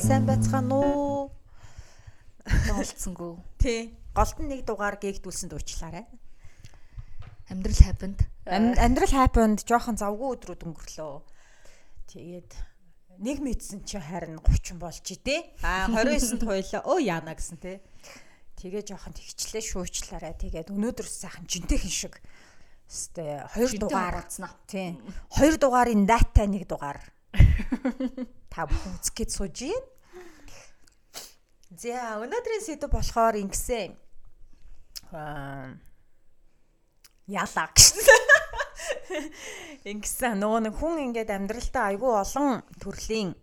сайн байцгаана уу? Олцсонгүй. Тий. Голд нь нэг дугаар гээгдүүлсэн дуучлаарай. Амьдрал happened. Амьдрал happened жоохон завгүй өдрүүд өнгөрлөө. Тэгээд нэг мэдсэн чи харин 30 болж идэ. 29-нд хойлоо. Өө яана гэсэн тий. Тэгээ жоохон тэгчлээ шуучлаарай. Тэгээд өнөөдөр сайхан жинтэйхэн шиг. Өстэй 2 дугаар болцноо. Тий. 2 дугаарын дата 1 дугаар. Та бүхэн үзгээд сууж юм. За өнөөдрийн сэдв болохоор ингэсэн. Яалаа гэсэн. Ингэсэн нөгөө нэг хүн ингээд амьдралдаа айгүй олон төрлийн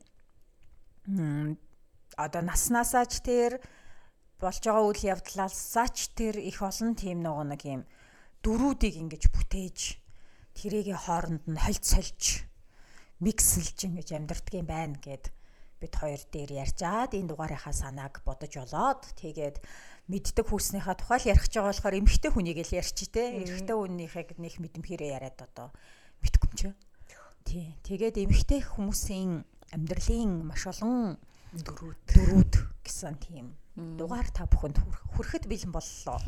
одоо наснасаач тэр болж байгаа үйл явдлаасаач тэр их олон тийм нөгөө нэг юм дөрүүдийг ингэж бүтээж тэрийг хооронд нь холж миксэлж ингэж амьдрдаг юм байна гэд бид хоёр дээр ярьжаад энэ дугаарынхаа санааг бодож олоод тэгээд мэддэг хүүснийхаа тухай л ярих гэж байгаа болохоор эмэгтэй хүнийг л ярьчих те. Эрэгтэй хүнийхээ нэг мэдэмхээрээ яриад одоо мэдгүй юм чи. Тий. Тэгээд эмэгтэй хүмүүсийн амьдралын маш олон дөрүүд гэсэн тийм дугаар та бүхэнд хүрэхэд бэлэн боллоо.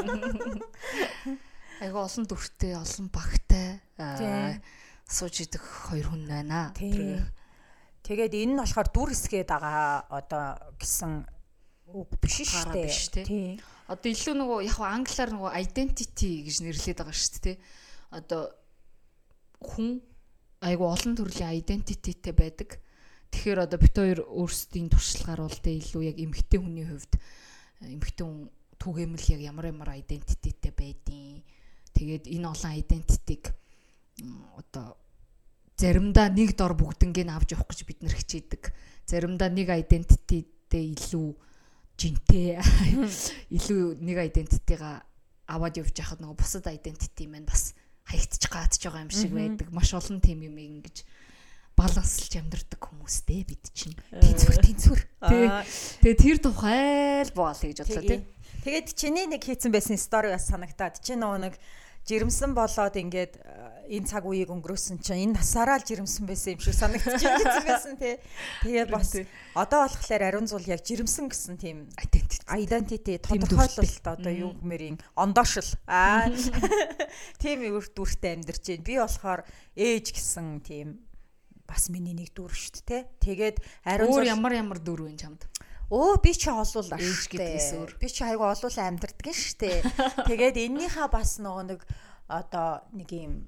Айгу олон дүртэй, олон багтай сууж идэх хоёр хүн байна. Тэгээд энэ нь болохоор дүр хэсгээд байгаа одоо гэсэн үг биш шүү дээ. Тий. Одоо илүү нөгөө яг англиар нөгөө identity гэж нэрлэдэг байгаа шүү дээ. Одоо хүн айгу олон төрлийн identityтэй байдаг. Тэгэхээр одоо бид хоёр өөрсдийн туршлагаар бол тэ илүү яг эмэгтэй хүний хувьд эмэгтэй хүн түгээмэл яг ямар identityтэй байдیں۔ Тэгээд энэ олон identity-г одоо заримдаа нэг дор бүгднийг авч явах гэж бид нэр хичээдэг. Заримдаа нэг identityтэй илүү жинтэй илүү нэг identity-га аваад явж байхад нөгөө бусад identity маань бас хаягдчих gaadж байгаа юм шиг байдаг. Маш олон тийм юм ингэж баланслж амьдрдаг хүмүүстэй бид чинь. Тэнцвэр. Тэгээ тэр тухай л боол гэж бодлоо тий. Тэгээд чиний нэг хийцэн байсан стори бас санагтаад чи нөгөө нэг жирэмсэн болоод ингээд энэ цаг үеийг өнгөрөөсөн чинь энэ насаараа л жирэмсэн байсан юм шиг санагдчихсан байсан тий. Тэгээд бас одоо болохоор ариун зул яг жирэмсэн гэсэн тийм identity тодорхойлолт одоо юу гэмэрийн ондоошл тийм үр дүртэй амьдарч байна. Би болохоор ээж гэсэн тийм бас миний нэг дүр шүү дээ тий. Тэгээд ариун зул ямар дүр вэ чамд? Би чи олвол ээж гэдгээс өөр. Би чи айгу олвол амьдэрдэг нь штэ. Тэгээд эннийхээ бас нөгөө нэг одоо нэг юм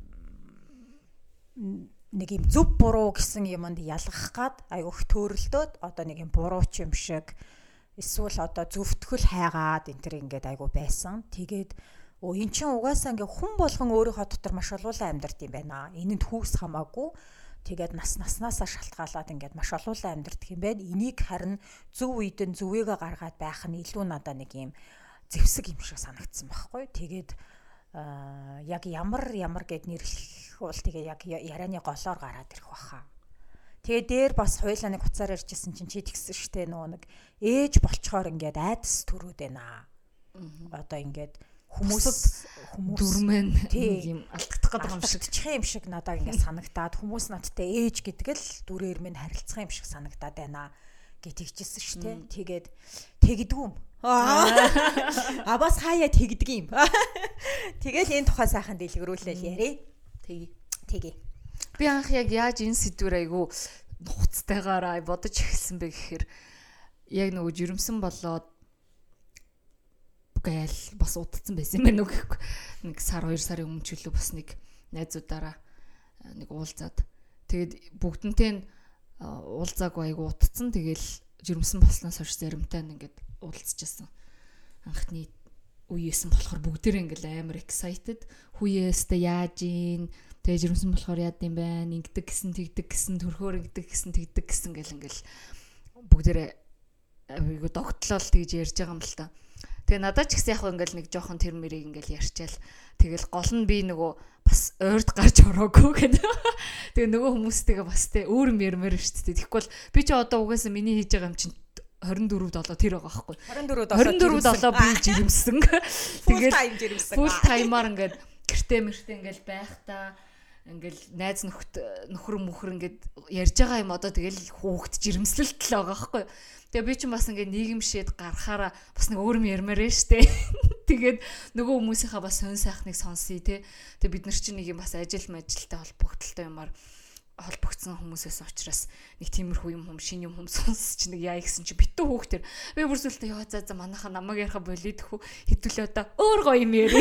зөв буруу гэсэн юмд ялгах гад айгуух төрөлдөөд одоо нэг юм буруу ч юм шиг эсвэл одоо зөвтгөл хайгаад энэ төр ингээд айгу байсан. Тэгээд эн чин угаасаа ингээ хүн болгон өөрийнхөө дотор маш олволаа амьдард юм байна. Энэнд хүүс хамаагүй. Тэгээд наснасаа шалтгаалаад ингээд маш олуулаа амьдардаг юм байна. Энийг харин зөв үед нь зүвээгээ гаргаад байх нь илүү надаа нэг юм зэвсэг юм шиг санагдсан байхгүй. Тэгээд яг ямар гэд нэрлэх бол тэгээ яг ярианы голоор гараад ирэх баха. Тэгээ дээр бас хойлоо нэг хуцаар ярьжсэн чинь чи тэгсэн штэ нөгөө нэг ээж болчхоор ингээд айдас төрүүд байна. Одоо ингээд хүмүүс дүрмэн юм алдагдах юм шиг надад ингээд санагтаад хүмүүс надтай ээж гэдэг л дүрээр минь харилцах юм шиг санагтаад байна гэж тэгчихсэн шүү дээ. Тэгээд тэгдгүүм. Бас хаяа тэгдэг юм. Тэгэл энэ тухай сайхан дэлгэрүүлэл ярэ. Тэгье. Би анх яг яаж энэ сэдвэр айгу нухацтайгаар бодож эхэлсэн бэ гэхээр яг нөгөө жирэмсэн болоод гайл бас удацсан байсан юм байна уу гэхгүй. Нэг сар 2 сарын өмнө ч үлээ бас нэг найзуудаараа нэг уулзаад тэгээд бүгдэнтэй уулзаагүй айгу утцсан. Тэгэл жирэмсэн болсноос хойш заримтай ингээд уулзчихсан. Анхны үеэсэн болохоор бүгдээрээ ингээл амар excited. Хүүгээстэй яаж ийн тэгээ жирэмсэн болохоор яад юм байна. Ингэдэг гэсэн тэгдэг гэсэн төрхөөр ингэдэг гэсэн тэгдэг гэсэн гэл ингээл бүгдээрээ айгу догтлол тэгж ярьж байгаа юм л та. Тэгээ надад ч гэсэн яг ингээл нэг жоохон тэр мэрийг ингээл ярьчаал. Тэгэл гол нь би нөгөө бас ойрд гарч ороогүй гэдэг. Тэгээ нөгөө хүмүүстэйгээ бас тэ өөр юм ярмаар шүү дээ. Тэгэхгүй бол би ч одоо угаасаа миний хийж байгаа юм чинь 24-д олоо тэр байгаа байхгүй. 24-д олоо би жирэмсэн. Тэгэл full time-аар ингээд гэртээ мэртээ ингээл байх та ингээл найз нөхөр ингээд ярьж байгаа юм одоо тэгэл хүүхэд жирэмслэлт л байгаа байхгүй. Тэгээ би ч бас ингээд нийгэмшээд гарахаараа бас нэг өөр юм ярмаар штэ. Тэгээд нөгөө хүмүүсийнхаа бас сонь сайхныг сонсъё те. Тэгээ бид нар чинь нэг юм бас ажилтай холбогдолтой юмар холбогдсон хүмүүсээс учраас нэг тиймэрхүү юм шинэ юм сонсч нэг яа гэсэн чи битүү хүүхдэр би бүр сүлдээ яа за манайха намайг яриха болидхүү хитүүлээ одоо өөр гоё юм яри.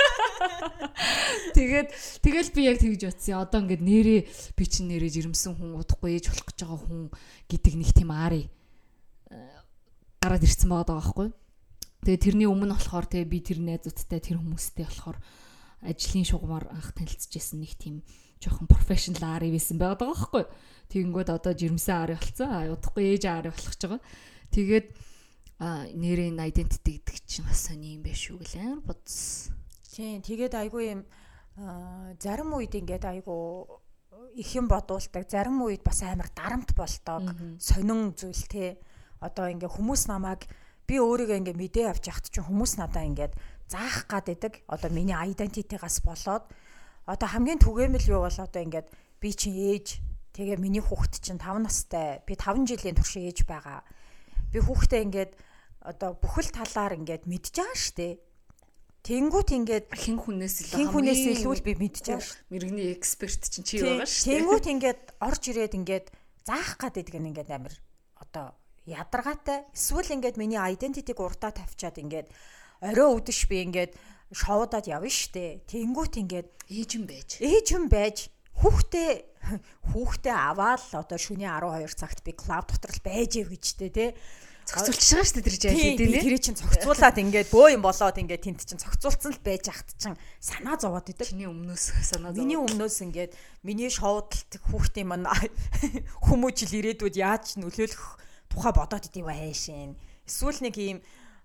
Тэгэл би яг тэгж утсан. Одоо ингээд нэрээ би чинь нэрээ жирэмсэн хүн удахгүй ээж болох гэж байгаа хүн гэдэг нэг тийм аарыг гараад ирсэн байгаа байхгүй. Тэгээ тэрний өмнө болохоор тэгээ би тэр найзуудтай тэр хүмүүстэй болохоор ажлын шугамар анх танилцчихсан нэг тийм жоохон профешнл ари байсан байгаа байхгүй. Тэгэнгүүт одоо жирэмсэн ари болцсон. Удахгүй ээж ари болох гэж байгаа. Тэгээд нэрийн identity гэдэг чинь бас сони юм биш үү гэлээр бодсон. Тийм. Тэгээд айгүй юм зарим үед ингээд айгүй их юм бодуулдаг. Зарим үед бас амар дарамт болдог. Сонин зүйл те. Одоо ингээд хүмүүс намайг би өөрийгөө ингээд мэдээ авч яхад чинь хүмүүс надаа ингээд заах гад байдаг. Одоо миний identity-гаас болоод одоо хамгийн түгээмэл юу бол одоо ингээд би чинь ээж тэгээ миний хүүхэд чинь 5 настай. Би 5 жилийн турш ээж байгаа. Би хүүхдээ ингээд одоо бүхэл талаар ингээд мэдж байгаа штэ. Тэнгүүт ингээд хин хүнээс илүү би мэдж байгаа ш. Мэргэний эксперт чинь чи байгаа штэ. Тэнгүүт ингээд орж ирээд ингээд заах гад байдаг нь ингээд амар одоо ядаргаатай. Эсвэл ингээд миний identity-г уртаа тавьчаад ингээд орой өдөш би ингээд шоудаад явна штэ. Тэнгүүт ингээд ээж юм байж хүүхдээ аваад одоо шөнийн 12 цагт би клуб дотор л байж яв гэжтэй те. Зохицуулчих байгаа штэ тэр жаал хэдийн нэ. Тэр чинь зохицуулаад ингээд бөө юм болоод ингээд тэнд чинь зохицуулсан л байж ахт чинь санаа зовоод идэг. Чиний өмнөөс санаа зовоод. Миний өмнөөс ингээд миний шоудалт хүүхдийн маань хүмүүжил ирээдүйд яаж нөлөөлөх тухай бодоод идэв хайшин. Эсвэл нэг юм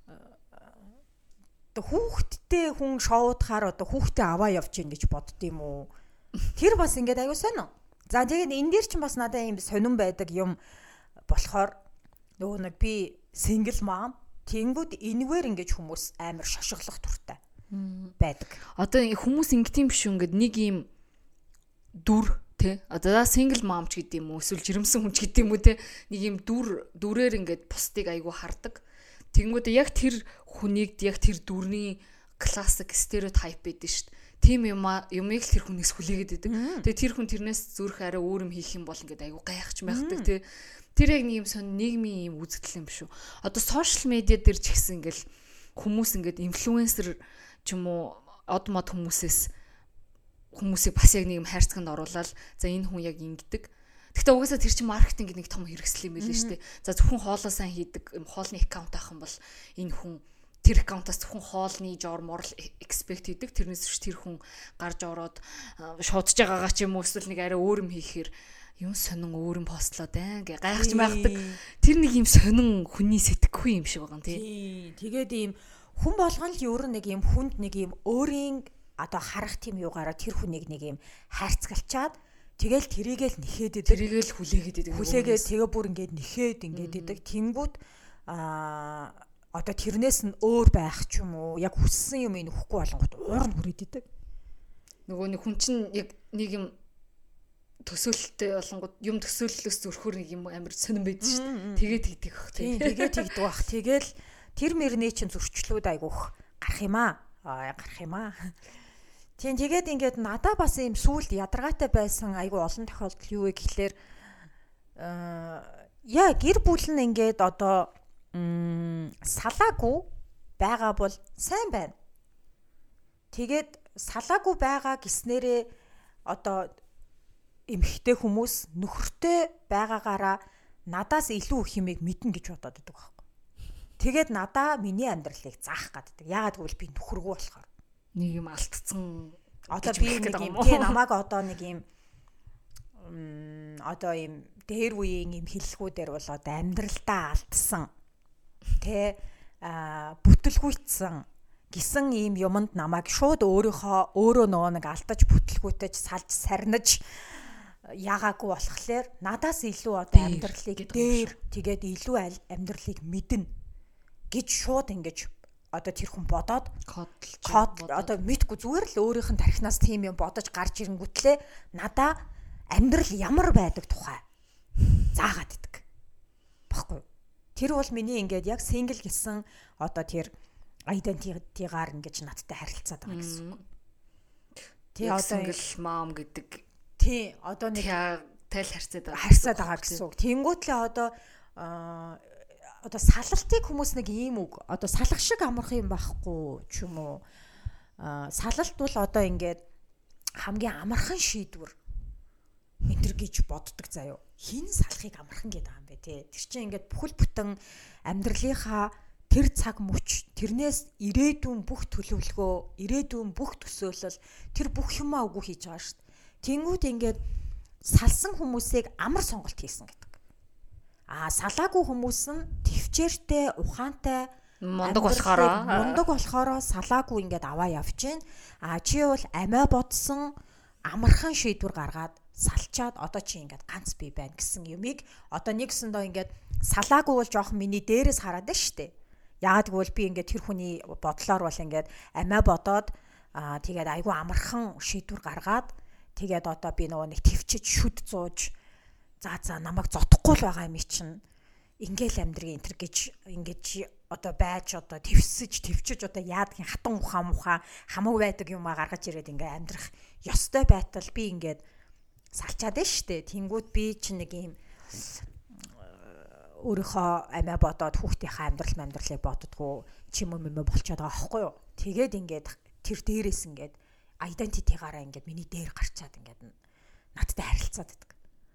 хүүхдтэй хүн шоудахаар одоо хүүхдээ аваа явж гин гэж боддгийм үү? Тэр бас ингээд аюу сонио. За тэгээд энэ дээр чинь бас надад юм сонирн байдаг юм болохоор нөгөө нэг би single mom тэнгүүд энэгээр ингэж хүмүүс амар шошиглох туртай байдаг. Одоо хүмүүс ингэт юм биш үү ингээд нэг юм дүр тэ одоо single mom ч гэдэг юм уу эсвэл жирэмсэн хүн ч гэдэг юм уу тэ нэг юм дүрээр ингээд бусдыг айгу хардаг. Тэнгүүд яг тэр хүнийг яг тэр дүрний классик стереотип байдаг шүү дээ. Тийм юмыг л тэр хүнээс хүлээгээд байдаг. Тэгээ тэр хүн тэрнээс зүрх арай өөр юм хийх юм бол ингээд айгу гайхаж байхдаг тий. Тэр яг нэг юм сон нийгмийн юм үзэгдэл юм шүү. Одоо сошиал медиа дээр ч гэсэн ингээл хүмүүс ингээд инфлюенсер ч юм уу од мод хүмүүсийг бас яг нэг юм хайрцагт оруулаад за энэ хүн яг ингэдэг. Гэхдээ угаасаа тэр чинь маркетинг нэг том хэрэгсэл юм байлээ шүү дээ. За зөвхөн хоолоо сайн хийдэг хоолны аккаунт авах юм бол энэ хүн тэр аккаунтаас зөвхөн хоолны жор морл экспект хийдэг. Тэрнээс биш тэр хүн гарч ороод шуудж байгаагаа ч юм уу эсвэл нэг арай өөр юм хийхээр юм сонин өөр юм постлоод гэ гайхаж байгадаг. Тэр нэг юм сонин хүний сэтгэхгүй юм шиг байгаа юм тий. Тэгээд ийм хүн болгон л ер нь нэг юм хүнд нэг юм өөрийн одоо харах тийм юугаараа тэр хүнийг нэг юм хайрцгалчаад тэгэл тэрийгэл нэхэд идэг. Тэрийгэл хүлээгээд идэг. Хүлээгээд тэгээ бүр ингээд нэхэд ингээд идэг. Тэнгүүд одоо тэрнээс нь өөр байх ч юм уу яг хүссэн юм нөхгүй болонгот уур нь хүрээд идэг. Нөгөө нэг хүн чинь яг нэг юм төсөөлөлттэй болонгот юм төсөөллөөс зөрхөр нэг юм амар сонирн байдаг шүү дээ. Тэгээд тэгдэг бах тийм. Тэгээд тэгдэг бах. Тэгэл тэр мөрний чинь зөрчлүүд айгуух гарах юм аа. Гарах юм аа. Тийм тэгээд ингээд надаа бас юм сүулт ядаргаатай байсан айгүй олон тохиолдол юу вэ гэхлээр яа гэр бүл нь ингээд одоо салаагүй байгаа бол сайн байна. Тэгээд салаагүй байгаа гэснээрээ одоо эмхтэй хүмүүс нөхөртэй байгаагаараа надаас илүү их юмыг мэднэ гэж бодоод байдаг байхгүй. Тэгээд надаа миний амьдралыг заах гаддаг. Яагаад гэвэл би нөхөргүй болохоор. Нэг юм алдцсан одоо би нэг юм тий намайг одоо нэг юм одоо юм дээр үеийн юм хэллгүүдээр бол одоо амьдралдаа алдсан тий бүтлгүйтсэн гисэн ийм юмд намайг шууд өөрөө нөгөө нэг алдаж бүтлгүйтэж салж сарниж яагаагүй болохоор надаас илүү одоо амьдралыг дээр тэгээд илүү амьдралыг мэднэ гэж шууд ингэж одоо тэр хүн бодоод код одоо мэдгүй зүгээр л өөрийнх нь тархинаас тийм юм бодож гарч ирэнгүүтлээ надаа амьдрал ямар байдаг тухай заагаад идэг. Баггүй. Тэр бол миний ингээд яг single гэсэн одоо тэр identity-гаар ингэж надтай харилцаад байгаа гэсэн үг. Тий одоо single mom гэдэг. Тий одоо нэг тайл харьцаад байгаа гэсэн үг. Тэнгүүтлээ одоо салалтыг хүмүүс нэг ийм үг одоо салах шиг амарх юм байхгүй ч юм уу. Салалт бол одоо ингээд хамгийн амархан шийдвэр энтер гэж боддог заяо. Хин салахыг амархан гэдэг юм бэ те. Тэр чинь ингээд бүхэл бүтэн амьдралынхаа тэр цаг мөч тэрнээс ирээдүйн бүх төлөвлөгөө, ирээдүйн бүх төсөөлөл тэр бүх юмаа үгүй хийж байгаа шүү дээ. Тэнгүүд ингээд салсан хүмүүсийг амар сонголт хийсэн гэдэг. Салаагүй хүмүүс нь төвчээртэй, ухаантай, мундаг болохоор салаагүй ингээд аваа явчихээн. Чи бол амиа бодсон амархан шийдвэр гаргаад салчаад одоо чи ингээд ганц бий байна гэсэн юмыг одоо нэгсэндээ ингээд салаагүй бол жоохон миний дээрээс хараад байна шүү дээ. Яагаад гэвэл би ингээд тэр хүний бодлоор бол ингээд амиа бодоод тэгээд айгүй амархан шийдвэр гаргаад тэгээд одоо би нөгөө нэг төвчөж шүд зууж за намайг зодохгүй л байгаа юм чинь ингээл амьдрыг энтер гэж ингэж одоо байж одоо төвчөж одоо яадгийн хатан ухаан хамаг байдаг юмаа гаргаж ирээд ингээ амьдрах ёстой байтал би ингээд салчаад байна штэ. Тэнгүүд би чинь нэг юм өөрийнхөө амиа бодоод хүүхдийнхээ амьдралыг боддгоо чим юм болчиход байгаа байхгүй юу. Тэгээд ингээд тэр дээрээс ингээд identity-гаараа ингээд миний дээр гарчаад ингээд надтай харилцаад байдаг.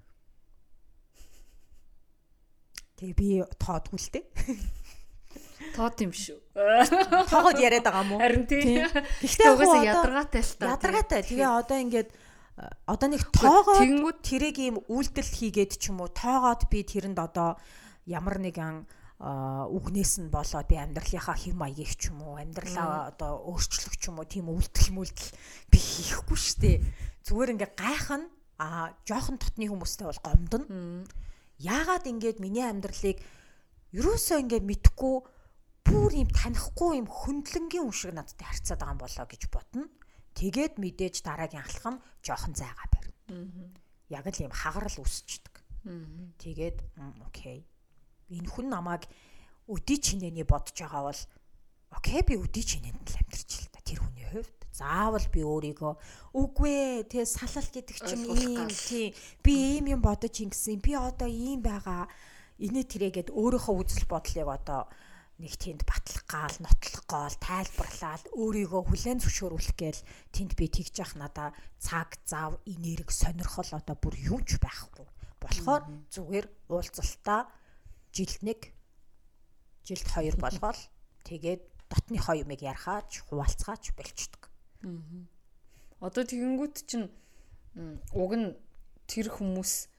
Тэгээ би тоодгүй л дээ. Тоод юм шүү. Тоогод яриад байгаа юм уу? Харин тийм. Гэхдээ угаасаа ядаргаатай л та. Ядаргаатай. Тэгээ одоо ингээд одоо нэг тоогоод тэрийг ийм үйлдэл хийгээд ч юм уу тоогоод би тэрэнд одоо ямар нэгэн үгнээс нь болоод би амьдралынхаа хэм маягийг ч юм уу амьдралаа одоо өөрчлөх ч юм уу тийм үйлдэл би хийхгүй штэ. Зүгээр ингээ гайхна жоохон дотны хүмүүстэй бол гомдно. Яагаад ингээд миний амьдралыг ерөөсөө ингээд мэдхгүй бүр юм танихгүй юм хөндлөнгийн юм шиг надтай харьцаад байгаа юм болоо гэж бодно. Тэгээд мэдээж дараагийн алхам жоохон зайгаа барина. Яг л юм хагарал үсчдэг. Тэгээд окей. Энэ хүн намайг өдий чинээний бодож байгаа бол окей би өдий чинээнд л амьдрч л та тэр хүний хувьд. Заавал би өөрийгөө үгүй ээ салал гэдэг чинь ийм тийм би ийм юм бодож ингэсэн би одоо ийм байгаа инээ тэрэгэд өөрийнхөө үзэл бодлыг одоо нэг тэнд батлах гал нотлох гол тайлбарлаад өөрийгөө хүлээн зөвшөөрүүлэх гээл тэнд би тэгж явах надаа цаг зав энерги сонирхол одоо бүр юм ч байхгүй болохоор зүгээр уулзалтаа жилд 1 жилд 2 болгоол тэгээд дотны хоёрыг ярихаач хуваалцгаач болчдөг. Одоо тэгэнгүүт чинь уг нь тэр хүмүүс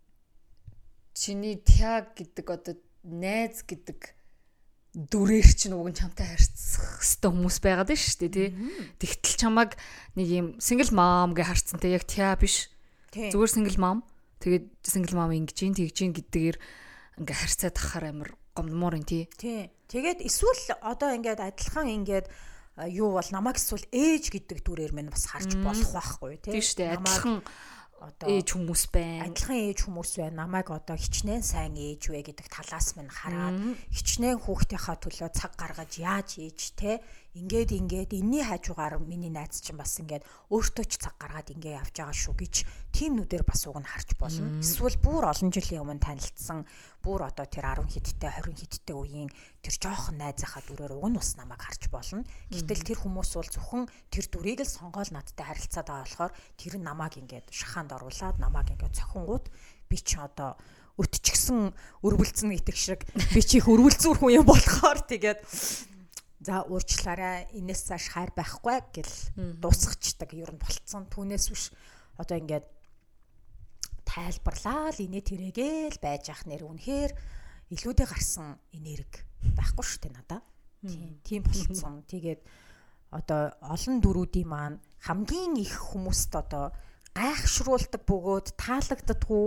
чиний тяг гэдэг одоо найз гэдэг дүрээр чинь уг нь чамтай харьцах хэвээр хүмүүс байгаад байна шүү дээ тий. Тэгтэл чамайг нэг юм single mom гэж харцсантай яг тя биш. Зүгээр single mom. Тэгээд single mom ингэж ин тэгж ин гэдгээр ингээ харьцаад ахаар амар гомдмоор юм тий. Тэгээд эсвэл одоо ингээд адилхан ингээд юу бол намайг эсвэл ээж гэдэг дүрээр минь бас харж болох байхгүй тий. Тийм шүү дээ. Адилхан одоо ээж хүмүүс байна. Адилхан ээж хүмүүс байна. Намайг одоо хичнээн сайн ээж вэ гэдэг талаас минь хараад хичнээн хүүхдийнхаа төлөө цаг гаргаж яаж ээж те ингээд энэний хажуугаар миний найз чинь бас ингээд өөртөө ч цаг гаргаад ингээ явж байгаа шүү гэж тийм нүдээр бас уг нь харж болно. Эсвэл бүр олон жилийн өмнө танилцсан бүр одоо тэр 10 хэдтэй 20 хэдтэй үеийн тэр жоохон найзынхаа дүрээр уг нь бас намайг харж болно. Гэтэл тэр хүмүүс бол зөвхөн тэр дүрийг л сонгоол надтай харилцаад байгаа болохоор тэр намайг ингээд шахаанд оруулаад намайг ингээд цохингууд би ч одоо өтчихсэн өрөвлцэн гэдэг шиг би чи их өрөвлцүүр хүн юм болохоор тэгээд за уурчлаарай энэс цааш хайр байхгүй гэл дуусгачдаг ер нь болцсон. Түүнээс биш одоо ингээд тайлбарлаа л инээ тэрэгээл байж ах нэр үнэхээр илүүдээ гарсан энерги байхгүй шүү дээ надаа. Тийм болцсон. Тэгээд одоо олон дөрүүдийн маань хамгийн их хүмүүст одоо гайхшруулдаг бөгөөд таалагддаггүй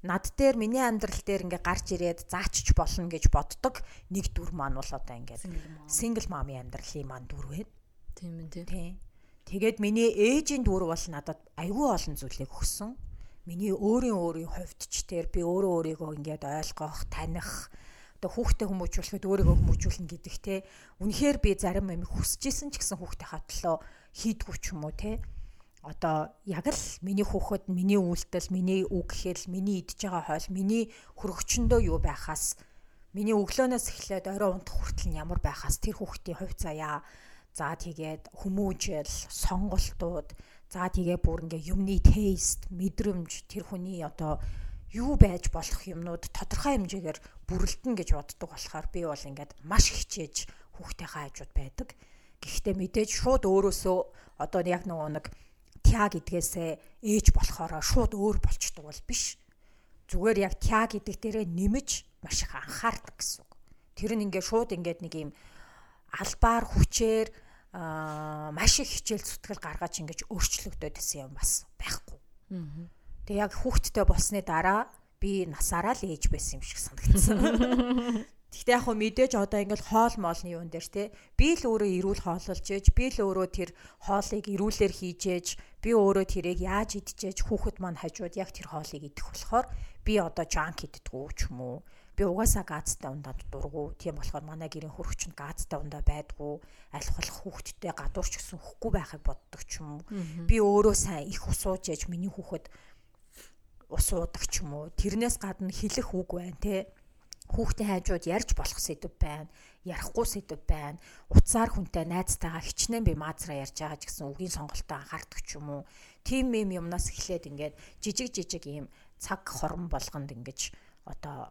над дээр миний амьдрал дээр ингээ гарч ирээд заачиж болно гэж боддог нэг дүр маань бол одоо ингээд single mom-ийн амьдралын маань дүр вэ. Тийм үү. Тийм. Тэгээд миний ээжийн дүр бол надад аюул олон зүйлийг өгсөн. Миний өөрийн хувьд ч тэр би өөрийгөө ингээд ойлгох, таних, одоо хүүхдээ хүмүүжүүлэхэд өөрийгөө хүмүүжүүлнэ гэдэг те. Үнэхээр би зарим юм хүсэжсэн ч гэсэн хүүхдээ хатлаа хийдгүү ч юм уу те. Одоо яг л миний хүүхэд, миний үйлдэл, миний үг хэл, миний идж байгаа хоол, миний хөргөчөндөө юу байхаас, миний өглөөнөөс эхлээд орой унтах хүртэл ямар байхаас тэр хүүхдийн хувь заяа, за тэгээд хүмүүжил, сонголтууд, за тэгээ бүр ингээ юмны тест, мэдрэмж, тэр хүний одоо юу байж болох юмнууд тодорхой хэмжээгээр бүрэлдэн гэж боддог болохоор би бол ингээд маш хичээж хүүхдийнхээ хажууд байдаг. Гэхдээ мэдээж шууд өөрөөсөө одоо яг нэг тя гэдгээсээ ээж болохоороо шууд өөр болчдөг бол биш. Зүгээр яг тя гэдэг дээрээ нэмж маш их анхаардаг гэсэн үг. Тэр нь ингээ шууд ингээд нэг юм албаар хүчээр маш их хичээл зүтгэл гаргаж ингэж өөрчлөгдөд гэсэн юм бас байхгүй. Тэгээ яг хүүхдтэй болсны дараа би насаараа л ээж байсан юм шиг санагдсан. Гэхдээ яг хөө мэдээж одоо ингээл хоол моолны юун дээр те би л өөрөө эрүүл хооллож ээж, би л өөрөө тэр хоолыг эрүүлэр хийж ээж, би өөрөө тэрийг яаж идчихэж хүүхэд маань хажууд яг тэр хоолыг идэх болохоор би одоо жанк иддэггүй ч юм уу. Би угаасаа газтай ундаад дургу. Тийм болохоор манай гэрийн хөргөч нь газтай ундаа байдгүй. Аль болох хүүхэдтэй гадуурч гэсэн хөхгүй байхыг боддог ч юм уу. Би өөрөө сайн их ус ууж ээж миний хүүхэд ус уудаг ч юм уу. Тэрнээс гадна хэлэх үг байна те. Хүүхдийн хажууд ярьж болох сэдв байна. Ярихгүй сэдв байна. Утсаар хүнтэй найзтайгаа хичнээн би маазраа ярьж байгаа ч гэсэн үгийн сонголтоо анхаардаг ч юм уу. Тим юмнаас эхлээд ингээд жижиг ийм цаг хорон болгонд ингэж одоо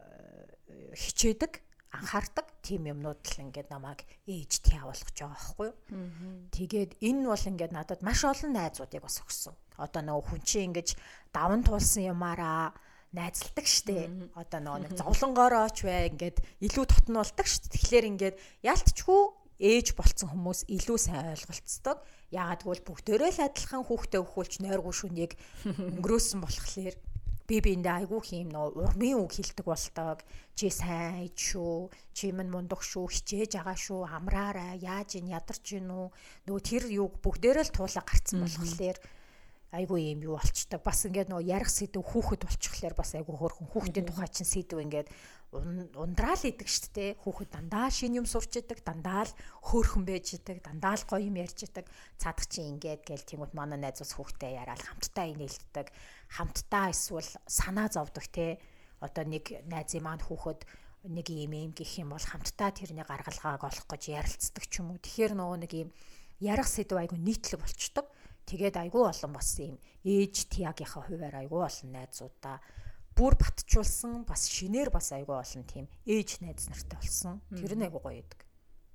хичээдэг, анхаардаг тийм юмнууд л ингээд намайг ээж тя болгож байгаа байхгүй юу. Тэгээд энэ бол ингээд надад маш олон найзуудыг бас өгсөн. Одоо нөгөө хүн чинь ингэж даван туулсан юмараа найзалдаг штэ. Одоо нөгөө нэг зовлонгоорооч бай ингээд илүү тотнуулдаг штэ. Тэгэхээр ингээд ялтчгүй ээж болцсон хүмүүс илүү сайн ойлголцдог. Яагаад гэвэл бүгдээрээ л адилхан хүүхдээ өхүүлж нойргүй шүнийг өнгөрөөсөн болохоор би биэндээ айгүй хийм нөө урмын үг хэлдэг болдог. Чи сайн шүү, чи минь мундах шүү, хичээж байгаа шүү, амраарай, яаж ин ядарч гин үү? Нөгөө тэр юг бүгдээрээ л туулаа гарцсан болохоор айгүй юм юу болчтой. Бас ингээд нөгөө ярих сэдв хүүхэд болчихлоор бас айгүй хөөрхөн хүүхдийн тухай чинь сэдв ингээд ундраал идэг шүү дээ. Хүүхэд дандаа шин юм сурч идэг, дандаа л хөөрхөн байж идэг, дандаа л гоё юм ярьж идэг. Цадах чинь ингээд гээл тиймүүд манай найзууд хүүхдээ яриад хамтдаа инээлддэг. Хамтдаа эсвэл санаа зовдөг те. Одоо нэг найзын маань хүүхэд нэг юм гэх юм бол хамтдаа тэрний гаргалгааг олох гэж ярилцдаг ч юм уу. Тэгэхээр нөгөө нэг юм ярих сэдв айгүй нийтлэг болчдөг. Тэгээд айгүй олон бас юм ээж тиагийнхаа хуваар айгүй олон найзуудаа бүр батжуулсан бас шинээр бас айгүй олон тийм ээж найз нартай болсон. Тэр нь айгүй гоё идэг.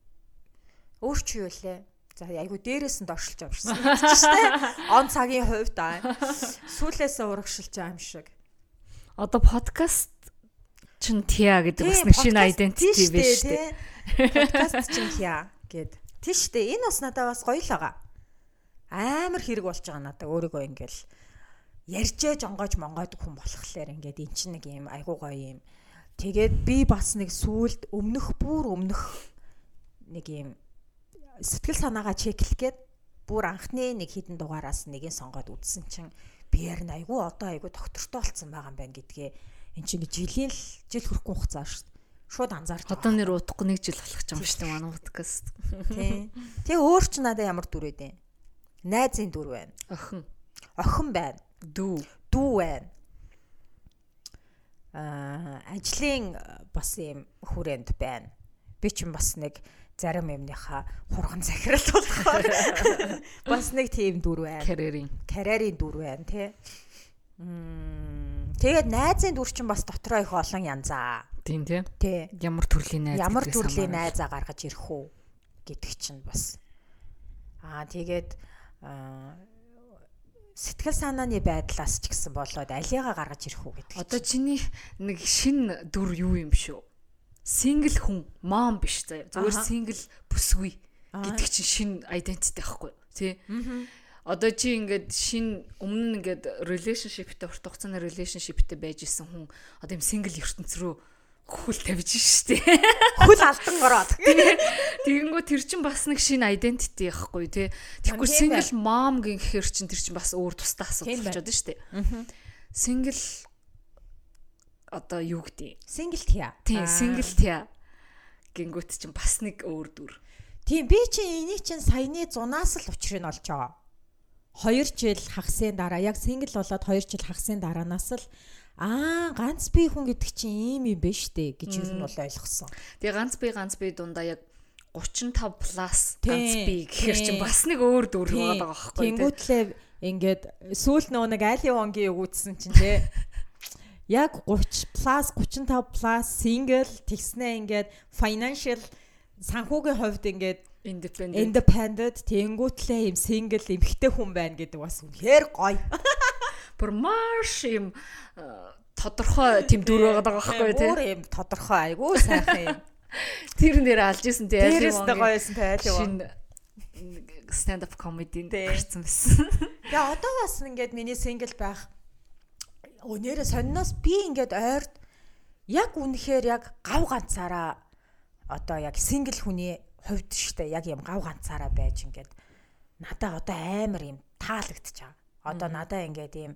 Өөр чи юу лээ? За айгүй дээрээс нь доршилж амжсан шүү дээ. Он цагийн хувьд сүүлээсээ урагшилж байгаа юм шиг. Одоо подкаст чин тиа гэдэг бас нэг шинэ identity биш үү? Подкаст чин тиа гэд. Тийш дээ. Энэ бас надад бас гоё л байгаа. Амар хэрэг болж байгаа надад өөрийгөө ингээл ярьжээ жонгоож монгойдог хүн болохоор ингээд эн чинь нэг юм айгуу гоё юм. Тэгээд би бас нэг сүулт өмнөх нэг юм сэтгэл санаагаа чеклэхэд бүр анхны нэг хідэн дугаараас нэгийг сонгоод үзсэн чинь би ярь айгуу одоо айгуу доктортой болцсон байгаа юм байна гэдгээ эн чинь жил хүрэхгүй хугацаа шүү дээ. Шууд анзаарч. Одоо нэр утгагүй 1 жил болох ч юм шүү дээ манай подкаст. Тий. Тэгээ өөр ч надад ямар дүр вэ? Найзын дүр байна. Охин байна. Дүү байна. Ажлын бас юм хүрээнд байна. Би ч бас нэг зарим юмныхаа хурган захирал болохоор бас нэг тийм дүр байна. Карьерийн дүр байна тий. Тэгээд найзын дүр чинь бас дотроо их олон янзаа. Тийм тий. Ямар төрлийн найзаа гаргаж ирэх үү гэдэг чинь бас. Тэгээд сэтгэл санааны байдлаас ч гэсэн болоод алигаа гаргаж ирэх үү гэдэг. Одоо чиний нэг шин дүр юу юм шүү? Сингл хүн, мом биш заяа. Зүгээр сингл бүсгүй гэдэг чинь шин identity байхгүй тий. Одоо чи ингээд өмнө нь ингээд relationship-тэй урт хугацааны relationship-тэй байж исэн хүн одоо юм single ертөнц рүү хөл тавьж штэ. Хөл алдан ороод. Тэгэнгүүт тэр чин бас нэг шинэ identity яахгүй тий. Тэгэхгүй single mom гэхээр чин тэр чин бас өөр тустай асуудал болчиход штэ. Single одоо юу гэдэг? Single тя. Тийм, single тя. Гингүүт чин бас нэг өөр дүр. Тийм би чи энийг чин саяны 100-аас л учрыг олж байгаа. 2 жил хагасын дараа яг single болоод 2 жил хагасын дараанаас л ганц би хүн гэдэг чинь ийм юм биш дээ гэж юу нь бол ойлгосон. Тэгээ ганц би дундаа яг 35 плюс ганц би гэхэр чинь бас нэг өөр дүр болоод байгаа байхгүй тийм. Тэнгүүтлээ ингээд сүүл нэг айлын вонгийн өгүүлсэн чинь те яг 30 плюс 35 плюс single тэгснээ ингээд financial санхүүгийн хувьд ингээд independent тэнгүүтлээ юм single эмэгтэй хүн байна гэдэг бас үнэхээр гоё. Бүр маш юм тодорхой тийм дүр байгаа байхгүй тий. Өөр юм тодорхой айгүй сайхан юм. Тэр нэр алж исэн тий. Тэрээс гоёсэн тий айлын stand up comedy гарсан байсан. Тэгээ одоо бас ингээд миний single байх өнөөдөр сонноос би ингээд ойрд яг үнэхээр яг гав ганцаараа одоо яг single хүний хувьд штэ яг юм гав ганцаараа байж ингээд надаа одоо амар юм таалагдчихаа. Одоо надаа ингээд ийм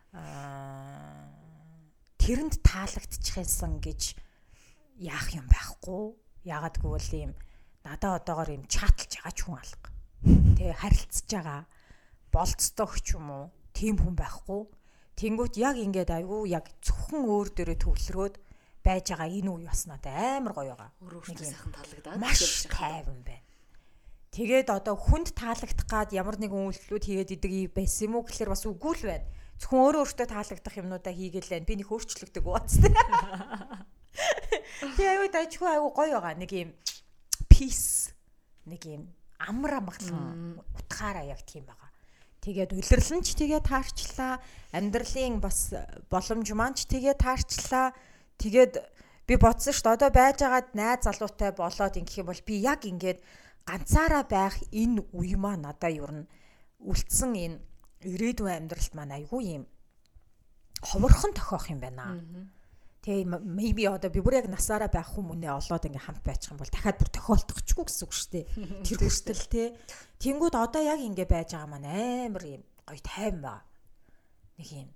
тэрэнд таалагдчихсан гэж яах юм байхгүй. Ягаад гэвэл ийм надаа одоогоор ийм чатлж байгаа ч хүн алга. Тэгээ харилцаж байгаа болцдог ч юм уу тийм хүн байхгүй. Тэнгүүт яг ингээд айгүй яг зөвхөн өөр дөрөө төвлөрөөд байж байгаа энэ үе бас надад амар гоё байгаа. Өөрөөсөө сайхан таалагдаад маш тайван байна. Тэгээд одоо хүнд таалагдах гад ямар нэгэн үйлдэлүүд хийгээд идэг байсан юм уу гэхэлэр бас үгүй л байна. Зөвхөн өөртөө таалагдах юмнуудаа хийгээл байна. Би нэг өөрчлөгдөг ууц. Тэгээ аюу дайчгүй аюу гоё байгаа. Нэг юм peace, нэг юм амар амгалан утгаараа яг тийм байгаа. Тэгээд улирлан ч тэгээ таарчлаа. Амьдралын бас боломж маань ч тэгээ таарчлаа. Тэгээд би бодсон шүү дээ. Одоо байж байгаад найз залуутай болоод ингэх юм бол би яг ингээд ганцаараа байх энэ үе маа надаа юу н үлдсэн энэ ирээдүйн амьдралд маань айгүй юм ховорхон тохиох юм байна. Тэгээ maybe одоо би бүр яг насаараа байх хүмүүнээ олоод ингээ хамт байчих юм бол дахиад бүр тохиолдохчгүй гэсэн үг шүү дээ. Тэр хүртэл те. Тэнгүүд одоо яг ингээ байж байгаа маань амар юм гоё тайван ба. Нэг юм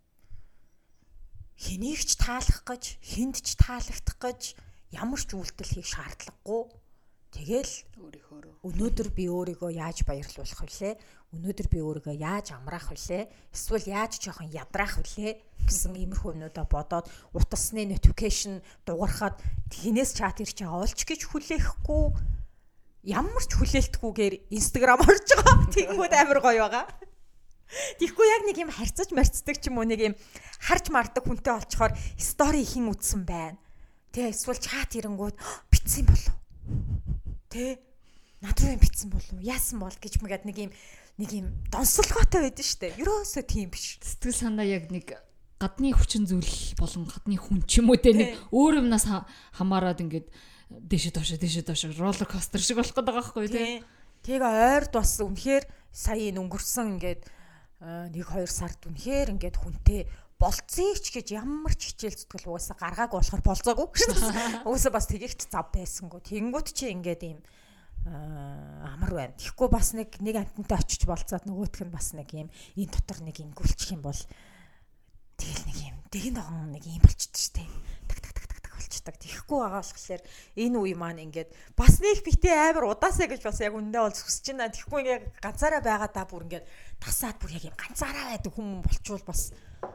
хэнийг ч таалах гэж, хүнд ч таалагдах гэж ямар ч үйлдэл хийх шаардлагагүй. Тэгэл өнөөдөр би өөрийгөө яаж баярлуулах вүлээ? Өнөөдөр би өөрийгөө яаж амраах вүлээ? Эсвэл яаж жоохон ядраах вүлээ гэсэн иймэрхүү юмнуудаа бодоод утасны notification дуурахад хинээс чат ирж байгаа олч гэж хүлээхгүй ямар ч хүлээлтгүйгээр Instagram орж байгаа. Тэгмүүд амар гоё байгаа. Тэгэхгүй яг нэг юм харьцаж марцдаг ч юм уу нэг юм харж мардаг хүнтэй олцохоор story ихэн үтсэн байна. Тэ эсвэл чат ирэнгүүд битсэн болов. Тэ над руу юм битсэн болов. Яасан бол гэж мэгээд нэг юм донсолгоотой байдэн штэ. Ерөөсөө тийм биш. Сэтгэл санаа яг нэг гадны хүчин зүйл болон гадны хүн ч юм уу тэ нэг өөр юмнаас хамаарад ингээд дэшээ доош роллер костер шиг болох гэдэг байгаа байхгүй тий. Тэгээ ойрд бас үнэхээр сая өнгөрсөн ингээд 1-2 сард үнэхээр ингээд хүнтэй болцсон ч гэж ямар ч хичээл зүтгэл угаасаа гаргааг болохоор болцоогүй шүү дээ. Угаасаа бас тэгэгч зав байсангүй. Тэнгүүт чи ингээд ийм амар байна. Тэгэхгүй бас нэг амтантай очиж болцоод нөгөөх нь бас нэг ийм энэ дотор нэг ингүүлчих юм бол тэгэл нэг ийм дэгэн догон нэг ийм болчихд штэ. Болчдаг. Тэгэхгүй байгаа болохоор энэ үе маань ингээд бас нэг битээ амар удаасаа гэж бас яг үндэ бол хүсэж байна. Тэгэхгүй ингээд ганцаараа байгаа та бүр ингээд тасаад бүр яг юм ганцаараа байдаг хүн болчвол бас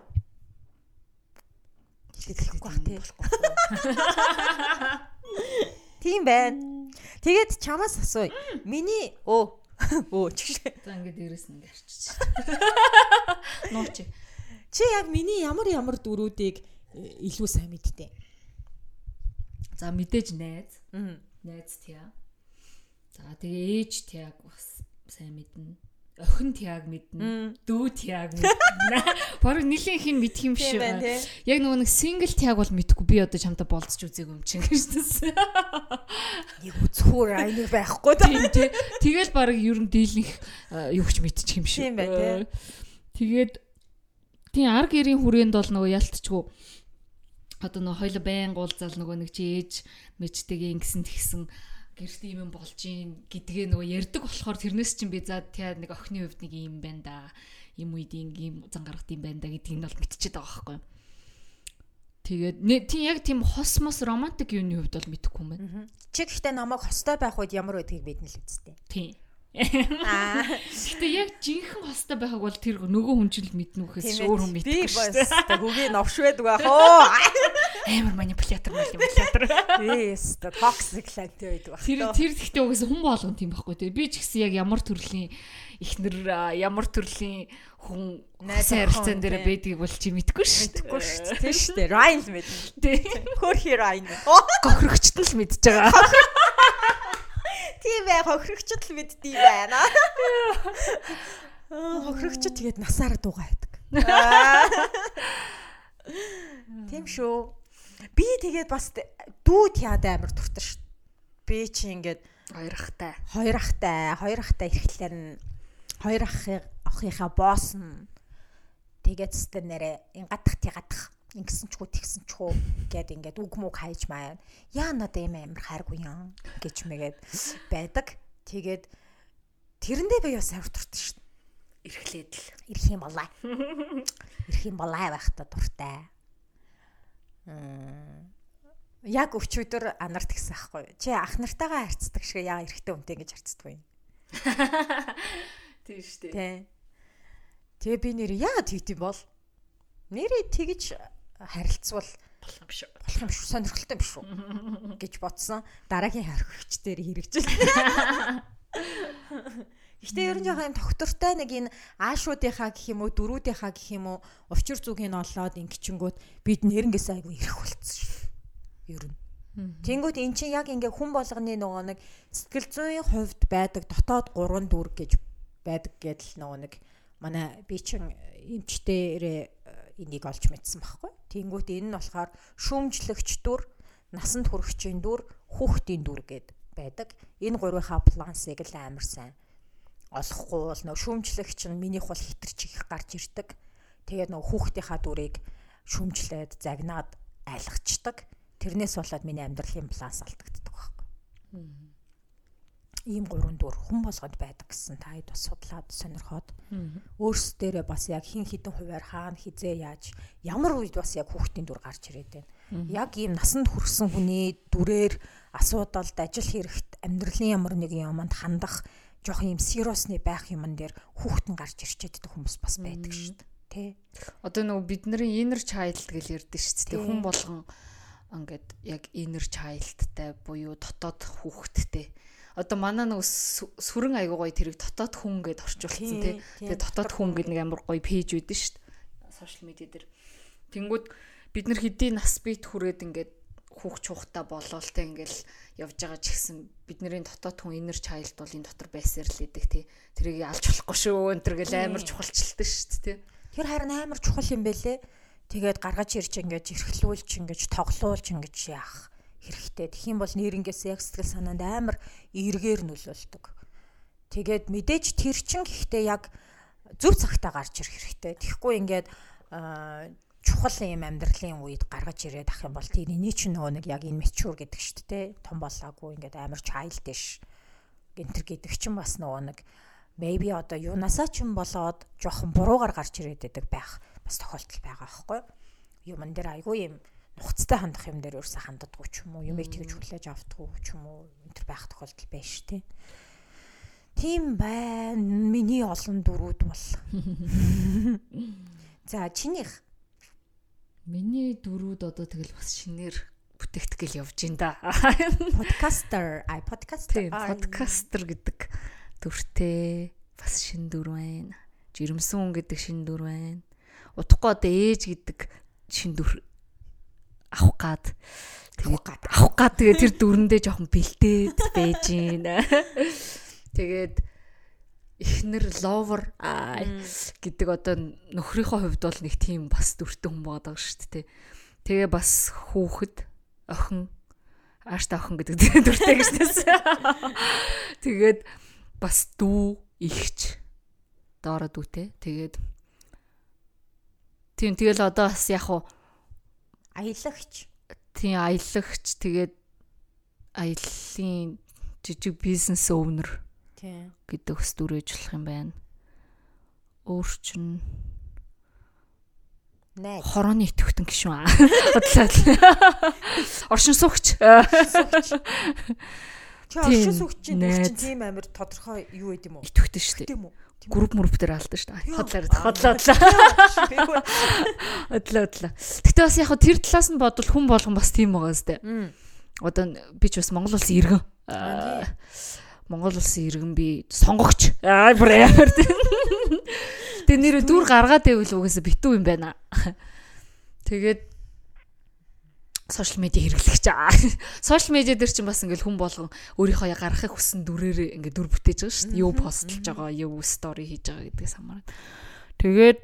хэлэхгүй бах тий. Тийм байна. Тэгээд чамаас асууя. Миний чигшээ. За ингээд дээрээс нь ингээд арчиж. Нууч. Чи яг миний ямар дөрүүдийг илүү сайн мэдтээ. За мэдээж найз. Найз тя. За тэгээ ээж тяг бас сайн мэднэ. охин тяг мэднэ. Дүү тяг мэднэ. Бараг нэлийн хин мэдх юм шиг. Яг нөгөө нэг сингл тяг бол мэдхгүй. Би одоо чамтай болцож үзээгүй юм чинь гэж хэлсэн. Нэг үзхүүр айныг байхгүй тий. Тэгэл бараг ер нь дийлэнх юуч мэдчих юм шиг. Тийм бай тий. Тэгээд тий ар гэрийн хүрээнд бол нөгөө ялтчгүй. Одоо нөгөө хоёул байн гуулзаал нөгөө нэг чи ээж мэжтэйгээ ингэсэн тэгсэн гэрт юм болж ийн гэдгээ нөгөө ярддаг болохоор тэрнээс чинь би за тий нэг охины хувьд нэг юм байна да. Им үед ийм зан гаргад юм байна да гэдгийг нь бол мэдчихээд байгаа байхгүй юу. Тэгээд тий яг тийм хосмос романтик юуны хувьд бол мэдэхгүй юм байна. Чи гэхдээ намайг хостой байх үед ямар байдгийг мэднэ л үсттэй. Тий. Гэхдээ яг жинхэнэ хостой байхаг бол тэр нөгөө хүн ч л мэднэ үхээс өөр хүн мэдгүй шүү дээ. Би бас үгүй новш байдаг байх оо. Амар манипулятор. Yes, toxic лантай байдаг байх. Тэр гэхдээ угсаа хүн болгон тийм байхгүй тий. Би ч гэсэн яг ямар төрлийн ихнэр ямар төрлийн хүн найзын харилцаан дээр байдгийг бол чи мэдгүй шүү дээ. Тийм шүү дээ. Ryan л мэднэ. Тий. Хөрхи Ryan. Гохрогчт нь л мэдж байгаа. Тийм бай хохрогчд л мэддэг байна. Хохрогчд тэгээд насаар дуугаа байдаг. Тийм шүү. Би тэгээд бас дүүд яад амар туртаа шүү. Би чи ингээд хоёр ахтай ирэхлээр нь хоёр ахынхаа босс нь тэгээд зүтэ нэрэ гадах ингэсэн ч хүү тэгсэн ч хүү гэд ингээд үг мөг хайж маяа. Яа надаа юм амар хайргүй юм гэж мэгээд байдаг. Тэгээд тэрэндээ би бас амар туртаа шүү. Ирэхлээд л ирэх юм болоо байх та дуртай. Яг өчигдөр анарт гисэн аахгүй. Чи ах нартайгаа харьцдаг шиг яа эрэхтэй үнтэй ингэж харьцдаг юм. Тийм шүү дээ. Тэ. Тэгээ би нэр яа тэгдэм бол нэрээ тэгж харилцвал болох юм шүү сонирхолтой юм шүү гэж бодсон. Дараагийн харьцагч дээр хэрэгжил. Гэхдээ ер нь жоохон тогтвортой нэг энэ аашуудынхаа гэх юм уу дөрүүдийнхаа гэх юм уу учир зүгийг олоод ингэчингүүд бид нэрэнгээс айгүй ирэх болцсон шүү. Ер нь. Тэнгүүд эн чинь яг ингээ хүн болгоны нөгөө нэг сэтгэл зүйн хувьд байдаг дотоод 3 дүр гэж байдаг гэдэл нөгөө нэг манай би чин эмчтэрээ энийг олж мэдсэн байхгүй. Тэнгүүд энэ нь болохоор шүүмжлэгч дүр, насанд хүрэхчийн дүр, хүүхдийн дүр гэд байдаг. Энэ гурвынхаа балансыг л амар сайн олохгүй бол нөгөө шүүмжлэгч нь минийх бол хитэрч их гарч ирдэг. Тэгээд нөгөө хүүхдийнхаа дүрийг шүүмжлээд загнаад айлгачдаг. Тэрнээс болоод миний амьдралын баланс алдагддаг байхгүй. Ийм 3 дүр хүн болгонд байдаг гэсэн таад бас судлаад сонирхоод өөрсдөө бас яг хин хідэн хуваар хаана хизээ яаж ямар үед бас яг хүүхдийн дүр гарч ирээд байна. Яг ийм насанд хүрсэн хүний дүрээр асуудалд ажил хэрэгт амьдралын ямар нэг юмд хандах жоох юм сериусны байх юмн дээр хүүхдэн гарч ирчээд идэх хүмүүс бас байдаг шүү дээ. Тэ. Одоо нөгөө бидний inner child гэж ярьдэн шүү дээ. Хүн болгон ингээд яг inner child-тай буюу дотоод хүүхэдтэй. Одоо манай нэг сүрэн айгуу гоё тэрийг дотоод хүн гэд орчуулсан тий. Тэгээ дотоод хүн гэд нэг амар гоё пэйж үүдэн шүү дээ. Сошиал медиа дээр. Тэнгүүд бид нар хэдийн нас бит хүрээд ингээд хүүхд чухтаа болол тий ингээл явж байгаа ч гэсэн бидний дотоод хүн inner child бол энэ дотор байсаар л идэг тий. Тэрийг алж болохгүй шүү. Энтэр гэл амар чухалчилдаг шүү дээ тий. Тэр харин амар чухал юм бэлээ. Тэгээд гаргаж ирж ингэж эрхлүүлж ингэж тоглуулж ингэж яах хэрэгтэй. Тэгэх юм бол нэрнгээс яг сэтгэл санаанд амар эргээр нөлөөлдөг. Тэгээд мэдээж тэр чин гэхдээ яг зөв цагтаа гарч ирэх хэрэгтэй. Тэгэхгүй ингээд чухал юм амьдралын үед гаргаж ирээд ах юм бол тэрний чинь нөгөө нэг яг энэ mature гэдэг шүү дээ. Том болоогүй ингээд амар childish гэнтэр гэдэг чинь бас нөгөө нэг maybe одоо юунасаа ч юм болоод жоохон буруугаар гарч ирээд байдаг байх бас тохиолдол байгаа байхгүй юмн дээр айгүй юм нухацтай хандах юм дээр ерөөсө ханддаггүй ч юм уу юмыг тэгж хүлээж авдаггүй ч юм уу энэ төр байх тохиолдол байна шүү дээ. Тийм байна. Миний олон дөрүүд бол. За чинийх миний дөрүүд одоо тэгэл бас шинээр бүтээгдэхэл явж ин да. Podcaster гэдэг дүртэй бас шин дүр байна. Жирэмсэн хүн гэдэг шин дүр байна. Утгагүй одоо ээж гэдэг шин дүр авах гад тэгээ тэр дүрэндээ жоохон бэлдээд байж гин. Тэгээд ихнэр lover гэдэг одоо нөхрийнхөө хувьд бол нэг тийм бас дүртэй хүн байдаг шүү дээ. Тэгээ бас хүүхэд, охин, ааштай охин гэдэг дүртэй гэж нэсэн. Тэгээд бас дүү, ихч доороо дүүтэй. Тэгээд тийм тэгэл одоо бас яг уу аялагч. Тийм аялагч тэгээд аяллаа жижиг бизнес owner гэдэг бас дүрэж болох юм байна. Өөрчн хорооны идэвхтэн гişүн. Оршин суугч. Оршин суугчийн тийм амар тодорхой юу гэдэг юм уу? Идэвхтэн шүү дээ. Групп дээр алдан шүү дээ. Хотлоо. Гэтэ бас яг тэр талаас нь бодвол хүн болгон бас тийм байгаа зү. Одоо би ч бас Монгол улсын иргэн. Монгол улсын иргэн би сонгогч. Бүр ямар тийм. Тэ нэр дүр гаргаад байвал угаасаа битүү юм байна. Тэгээд сошиал медиа хэрэглэгч. Сошиал медиа дээр чинь бас ингээл хүн болгон өөрийнхөө гаргахыг хүссэн дүрээр ингээд дүр бүтээж байгаа шүү дээ. Юу постлж байгаа, юу стори хийж байгаа гэдгээс хамаарна. Тэгээд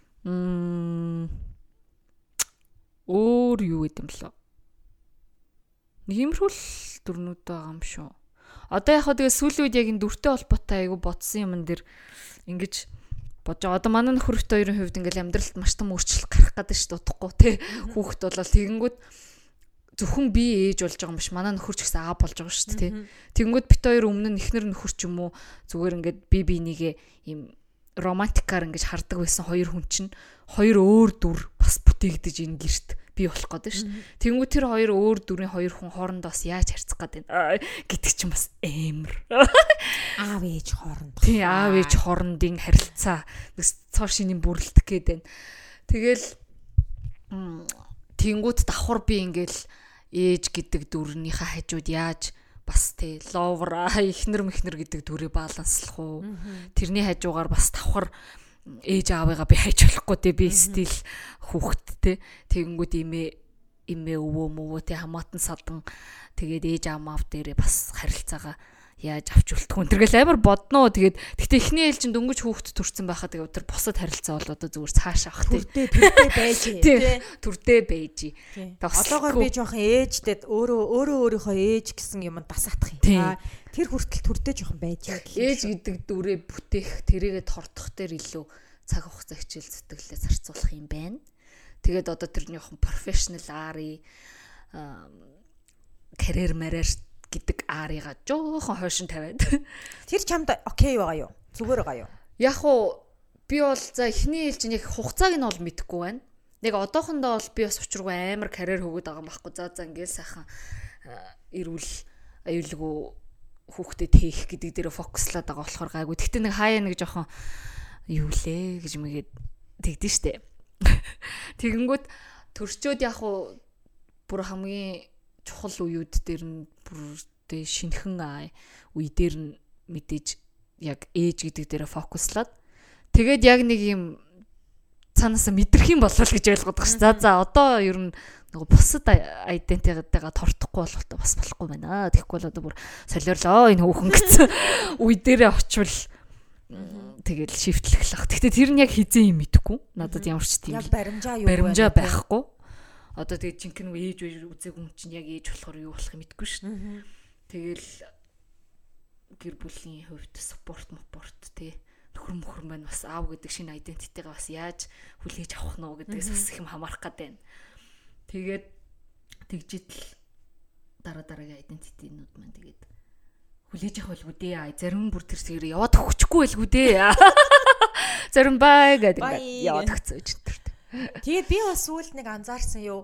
өөр юу гэдэм лөө. Иймэрхүү дүрнүүд байгаа юм шүү. Одоо яг хаа тэгээ сүүлийн үед яг энэ дүртэй холбоотой айгу бодсон юм дээр ингэж бодож байгаа. Одоо манай нөхөрт хоёрын хувьд ингээл амьдралд маш том өөрчлөлт гарах гэдэг шүү дээ, удахгүй тий. Хүүхэд болол тэгэнгүүт зөвхөн би ээж болж байгаа юм биш. Манай нөхөр ч гэсэн аа болж байгаа шүү дээ, тий. Тэгэнгүүт бит хоёр өмнө нь эхнэр нөхөр ч юм уу зүгээр ингээд би бинийгээ ийм романтикаар ингэж хардаг байсан хоёр хүн чинь хоёр өөр дүр бас бүтээгдэж энэ гэрт бий болох гэдэг шүү. Тэнгүү тэр хоёр өөр дүрийн хоёр хүн хоорондоо бас яаж харьцах гэдэг гэдэг чинь бас амар. Аав ээж хооронд. Тий, аав ээж хоорондын харилцаа цоо шинийн бүрлдэх гээд байна. Тэгэл тэнгүүд давхар би ингээл ээж гэдэг дүрнийхээ хажууд яаж бас тий ловер ихнэр мэхнэр гэдэг дүрээ баланслах уу? Тэрний хажуугаар бас давхар ээж аавыгаа би хайж болохгүй те би стил хүүхэд те тэгэнгүүт имээ өвөө те хамаатан садан тэгээд ээж аав дээрээ бас харилцаагаа яаж авч үлдэх вэ тэргээл амар бодноо тэгээд гэхдээ эхний ээлж чинь дөнгөж хүүхэд төрсэн байхад тэгээд тэр босод харилцаа бол одоо зүгээр цааш авах те төрдөө байж те төрдөө байж одоогоор би жоохон ээжтэй өөрийнхөө ээж гэсэн юм дасаатах юм тэр хүртэл төрдөө жоохон байж ээж гэдэг дүрээ бүтээх тэрийгэ тордох дээр илүү цаг хугацаа хичээл зүтгэлээ зарцуулах юм байна. Тэгээд одоо тэрний жоохон профешнл ари карьер марьер гэдэг арыгаа жоохон хойшин тавиад. Тэр чамд окей байгаа юу? Зүгээр байгаа юу? Яг уу би бол за эхний ээлж нэг хугацааг нь бол мэдэхгүй байна. Нэг одоохондоо бол би бас учиргүй амар карьер хөгөөд байгаа юм байхгүй. За ингээл сайхан эрүүл аюулгүй хүүхдэд хийх гэдэг дээр фокуслаад байгаа болохоор гайгүй. Тэгтээ нэг хаяа нэг жоохон юу лээ гэж мэгээд тэгдэж штэ. Тэгэнгүүт төрчөөд яг уу бүр хамгийн чухал үеуд дээр нь бүрдээ шинхэн үе дээр нь мэдээж яг ээж гэдэг дээр фокуслаад тэгээд яг нэг юм цаанаасаа мэдрэх юм болов гэж ойлгоод байгаа ш. За одоо ер нь нөгөө бусад айдентитетайгаа тортохгүй бололтой бас болохгүй байна. Тэгэхгүй бол одоо бүр солиорлоо энэ хүүхэн гэсэн үе дээрээ очивол тэгэл шифтлэх. Гэхдээ тэр нь яг хизээ юм мэдэхгүй. Надад ямар ч тийм баримжаа байхгүй. Одоо тэгээд жинхэнэ ээж үзег хүн чинь яг ээж болохоор юу болох юм мэдэхгүй шин. Тэгэл гэр бүлийн хувьд спорт тий нөхөр маань бас аав гэдэг шинэ айдентитетайгаа бас яаж хүлээж авах нь гэдгээс бас их юм хамаарах гэдэг байна. Тэгээд тэгжидэл дараагийн айдентитетнүүд маань тэгээд хүлээж авах байлгүй дээ. Зарим бүр тэр зэрэг яваад өгөхгүй байлгүй дээ. Зарим бай гэдэг яваад өгцөөж тэр. Тэгээд би бас сүүлд нэг анзаарсан юу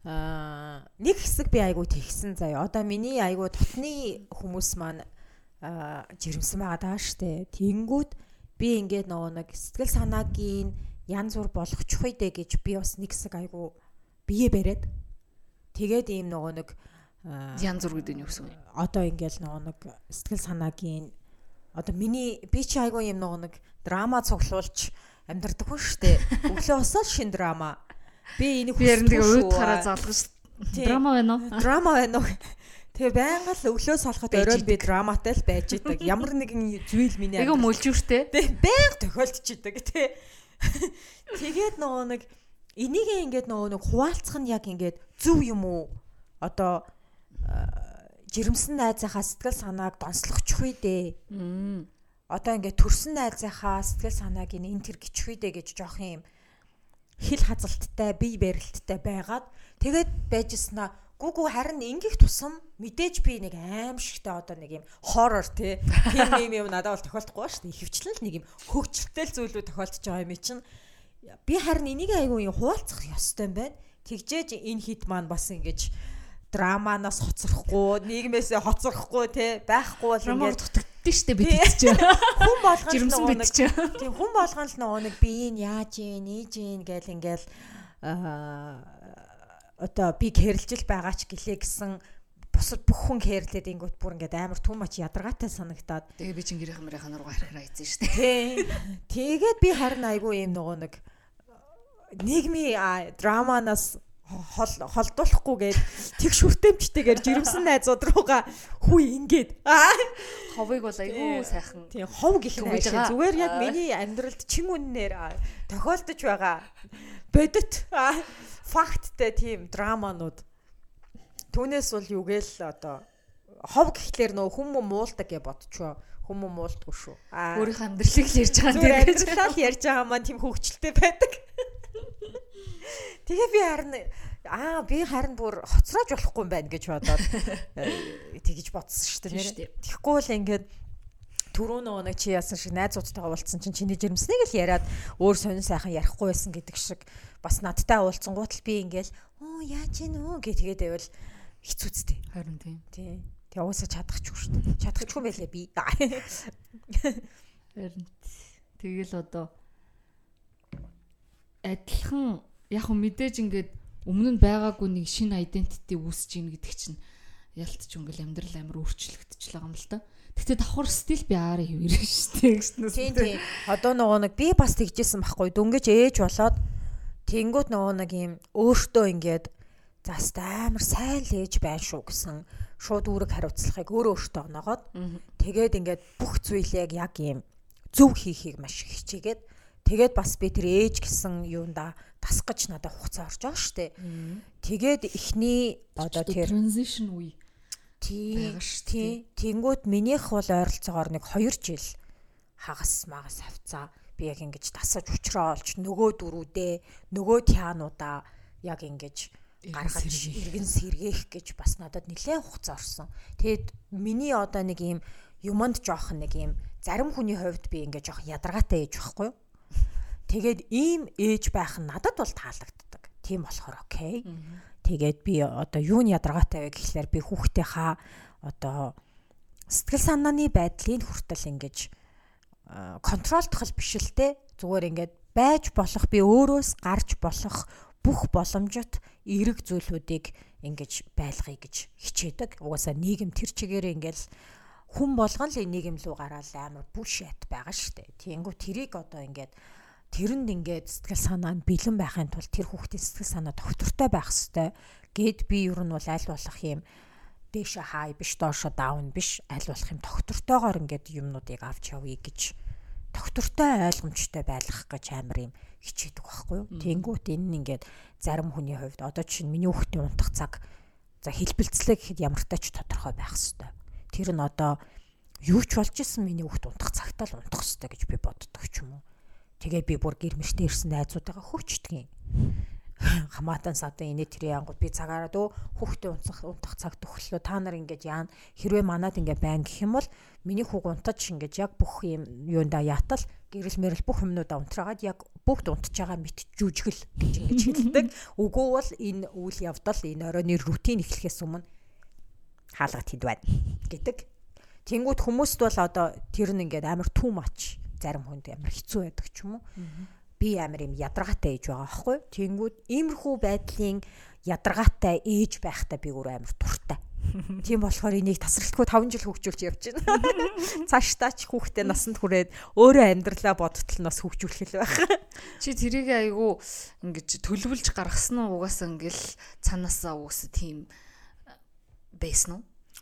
нэг хэсэг би айгуу тэгсэн заяа. Одоо миний айгуу дотны хүмүүс маань жирэмсэн байгаа даа штэ. Тэнгүүд би ингээд нөгөө нэг сэтгэл санаагийн янз бүр болгочих үедээ гэж би бас нэг хэсэг айгуу бие бариад тэгээд ийм нөгөө нэг янз бүр гэдэг нь юу гэсэн вэ? Одоо ингээд нөгөө нэг сэтгэл санаагийн одоо миний би чи айгуу ийм нөгөө нэг драма цуглуулж амьдардаг хүн штэ. Өглөө босоод шин драма. Би энийг хүсдэг шүү. Уйд хараа залгаж драма байна уу? Драма байна уу? Тэгээ байнга л өглөө солоход оройн би драматай л байж идэг. Ямар нэгэн зүйл миний Айгу мөлжүүртэй. Байнга тохиолдчихдаг тий. Тэгээд нөгөө нэг энийг ингээд нөгөө нэг хуваалцах нь яг ингээд зөв юм уу? Одоо жирэмсэн найзынхаа сэтгэл санааг донслогчих үү дээ. Одоо ингээд төрсэн найзынхаа сэтгэл санааг энэ тэр гिचх үү дээ гэж жоох юм хил хазалттай, бие барилттай байгаад тэгээд байжснаа гүгүү харин ингэх тусам мэдээж би нэг аимшигтай одоо нэг юм хоррор тийм юм надад бол тохиолдохгүй ба шүү дээ. Ихэвчлэн л нэг юм хөвгчлөлтэй зүйлүүд тохиолдож байгаа юм чинь би харин энийг айгүй хуваалцах ёстой юм байна. Тэгжээж энэ хит маань бас ингэж драманаас хоцрохгүй, нийгмээсээ хоцрохгүй тий байхгүй бол ингээд дутагддээ штэ бид чинь. Хүн болгоно жирэмсэн бид чинь. Тийм хүн болгоно л нөгөө нэг би энэ яаж ийн, ийж ийн гэл ингээл одоо би хэрэлжил байгаа ч гэлээ гэсэн бусад бүх хүн хэрэлдээд ингүүт бүр ингээд амар too much ядаргаатай санагдаад тэгээ би чинь гэрийн руугаа харахаар айцсан штэ. Тий. Тэгээд би харин айгүй юм нөгөө нэг нийгмийн драманаас холдуулахгүйгээд тэг шүртэмжтэйгээр жирэмсэн найзууд руугаа хүй ингээд ховыг бол айгүй сайхан. Тийм хов гэх юм шиг зүгээр яг миний амьдралд чин үннээр тохиолдож байгаа бодит факттэй тийм драманууд. Түүнээс бол юу гээл одоо хов гэхлээр нөө хүмүүс муулдаг гэж бодчихоо. Хүмүүс муулдаггүй шүү. Өөрийнхөө амьдралыг л ярьж байгаа юм. Амьдралаа л ярьж байгаа маань тийм хөвгчлөлтэй байдаг. Тэгээ би харин бүр хоцроож болохгүй юм байна гэж бодоод тэгэж бодсон шүү дээ. Тэгэхгүй л ингээд түрүү нөгөө нэг чи яасан шиг найзуудтайгаа уулзсан чинь чиний жирэмснийг л яриад өөр сонин сайхан ярихгүй байсан гэдэг шиг бас надтай уулзсан гутал би ингээл яаж ийн үү гэ тэгээд байвал хэцүүцтэй. Харин тийм. Тий. Тэгээ уусаа чадахчгүй шүү дээ. Чадахчгүй байлээ би. Харин тэгэл одоо адилхан яг мэдээж ингээд өмнө нь байгаагүй нэг шинэ identity үүсэж ийн гэдэг чинь ялтч ингээл амьдрал амар өөрчлөгдөж байгаа юм л та. Тэгтээ давхар стил би аараа хэвэрэн шүү дээ. Тийм. Одоо нөгөө нэг би бас тэгжсэн байхгүй. Дөнгөж ээж болоод тэнгуут нөгөө нэг юм өөртөө ингээд заст амар сайн л ээж байна шүү гэсэн шууд үүрэг хариуцлагыг өөртөө оногоод тэгээд ингээд бүх зүйлийг яг юм зөв хийхийг маш хичээгээд тэгээд бас би тэр ээж гэсэн юунда тасгаж надад хугацаа орж байгаа шүү дээ. Тэгээд эхний одоо тэр transition үе тий. Тэнгүүд минийх бол ойролцоогоор нэг 2 жил хагас магас хавцаа би яг ингэж тасаж учраа олж нөгөө дөрүүдээ нөгөө тиануудаа яг ингэж гаргаж иргэн сэргээх гэж бас надад нэлээд хугацаа орсон. Тэгэд миний одоо нэг юм юмд жоох нэг юм зарим хүний хувьд би ингэж жоох ядаргаатай ээж байхгүй юу? Тэгээд ийм ээж байх нь надад бол таалагддаг. Тийм болохоор окей. Тэгээд би одоо юуны ядаргаатай вэ гэхлээр би хүүхдийнхаа одоо сэтгэл санааны байдлыг хүртэл ингэж контролдох биш л те зүгээр ингээд байж болох би өөрөөс гарч болох бүх боломжит эерэг зүйлүүдийг ингэж байлгая гэж хичээдэг. Угаасаа нийгэм тэр чигээрээ ингээл хүн болгон л нийгэм рүү гараад амар бүлшэт байгаа штэ. Тэнгүү тэрийг одоо ингээд тэрэнд ингээд сэтгэл санаа нь бэлэн байхын тулд тэр хүүхдийн сэтгэл санаа доктортой байх хэвээр гэд би ер нь бол аль болох юм дээшээ хай биш доошоо даун биш аль болох юм доктортойгоор ингээд юмнуудыг авч явъя гэж доктортой ойлгомжтой байлгах гэж амар юм хичээдэг байхгүй юу. Тэнгүүт энэ нь ингээд зарим хүний хувьд одоо чинь миний хүүхдийн унтах цаг за хэлбэлцлээ гэхэд ямартай ч тодорхой байх хэвээр. Тэр нь одоо юу ч болж исэн миний хүүхд унтах цагтаа л унтах хэвээр гэж би боддог ч юм уу. Тэгээд би бүр гэр мөртөө ирсэн найзуудаагаа хөчтдөг юм. Хамаатан садан инээ тэр янгууд би цагаараа дөө хүүхдээ унтах цаг төгслөө та нар ингэж яана хэрвээ манад ингэ байна гэх юм бол миний хүүг унтаж ингэж яг бүх юм юунда ятал гэрэл мэрэл бүх юмнуудаа унтраагаад яг бүгд унтж байгаа мэт жүжигл гэж ингэж хэлдэг. Үгүй бол энэ үйл явдал энэ оройны рутин эхлэхээс өмнө хаалгад хэд байна гэдэг. Тэнгүүд хүмүүст бол одоо тэр нь ингээд амар too much зарим хүнд амар хэцүү байдаг ч юм уу. Би амар юм ядаргаатай ээж байгаа байхгүй. Тэнгүүд иймэрхүү байдлын ядаргаатай ээж байхдаа би өөр амар дуртай. Тийм болохоор энийг тасралтгүй 5 жил хөгжүүлж явж байна. Цаашдаа ч хүүхдээ насанд хүрээд өөрөө амьдралаа бодтол нас хөгжүүлэх л байх. Чи тэрийг айгу ингэж төлөвлөж гаргасан уу угаасаа ингээл цаанаасаа угаасаа тийм байсан уу?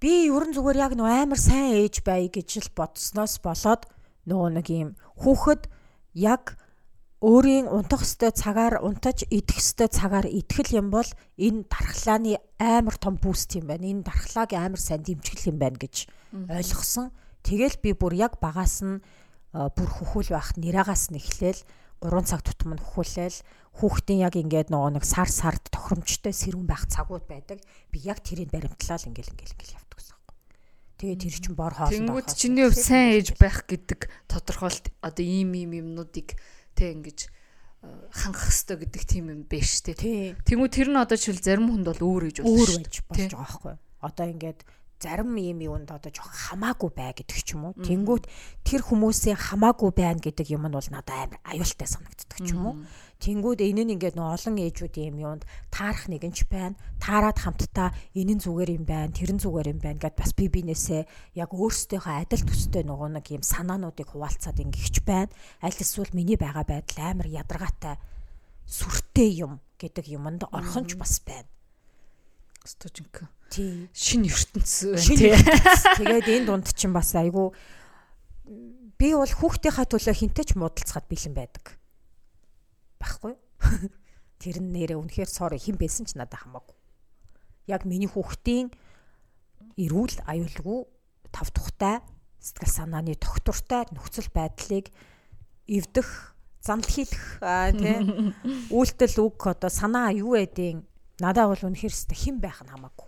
Би ерөн зүгээр яг нөө амар сайн ээж бай гэж л бодсноос болоод нөгөө нэг юм хүүхэд яг өөрийн унтах ёстой цагаар унтаж идэх ёстой цагаар идэх юм бол энэ дархлааны амар том буст юм байна. Энэ дархлааг амар сайн дэмжих юм байна гэж ойлгосон. Тэгэл би бүр яг багаас нь бүр хөхүүл байх нэрагаас нь эхлээл 3 цаг тутам нь хөхүүлээл хүүхдийн яг ингээд нөгөө нэг сард тохиромжтой сэрүүн байх цагууд байдаг. Би яг тэрийг баримтлал ингээл явдаг гэсэн юм. Тэгээд тэр чинь бор хоолнд тэнгүүд чиний хувь сайн ээж байх гэдэг тодорхойлт одоо ийм юмнуудыг тэг ингэж хангах хэрэгтэй гэдэг тийм юм биш тий. Тэнгүүд тэр нь одоо жишээл зарим хүнд бол өөр гэж болж байгаа байхгүй. Одоо ингээд зарим юунд одоо жоохон хамаагүй бай гэдэг ч юм уу. Тэнгүүд тэр хүмүүсийн хамаагүй байна гэдэг юм нь бол надад амар аюултай санагддаг ч юм уу. Тэнгүүд энэ нь ингээд нөө олон ээжүүдийн юунд таарах нэгэн ч байна. Таарад хамтдаа энэ нь зүгээр юм байна, тэр нь зүгээр юм байна гэдээ бас би бинээсээ яг өөрсдийнхөө адил төстэй нөгөө нэг юм санаануудыг хуваалцаад ингэвч байна. Аль эсвэл миний байгаа байдал амар ядаргаатай сүртэй юм гэдэг юмд орхонч бас байна. Стожинк. Тий. Шинэ ертөнц тий. Тэгээд энэ дунд чинь бас айгүй би бол хүүхдийнхаа төлөө хинтэй ч муудалцахад бэлэн байдаг. Байхгүй. Тэр нэрээ үнэхээр sorry хэн байсан ч надад хамаагүй. Яг миний хүүхдийн эрүүл аюулгүй тав тухтай сэтгэл санааны доктортой нөхцөл байдлыг эвдэх, занл хийх тий үйлдэл үг одоо санаа юу байдیں۔ Надад бол үнэхээр хэн байх нь хамаагүй.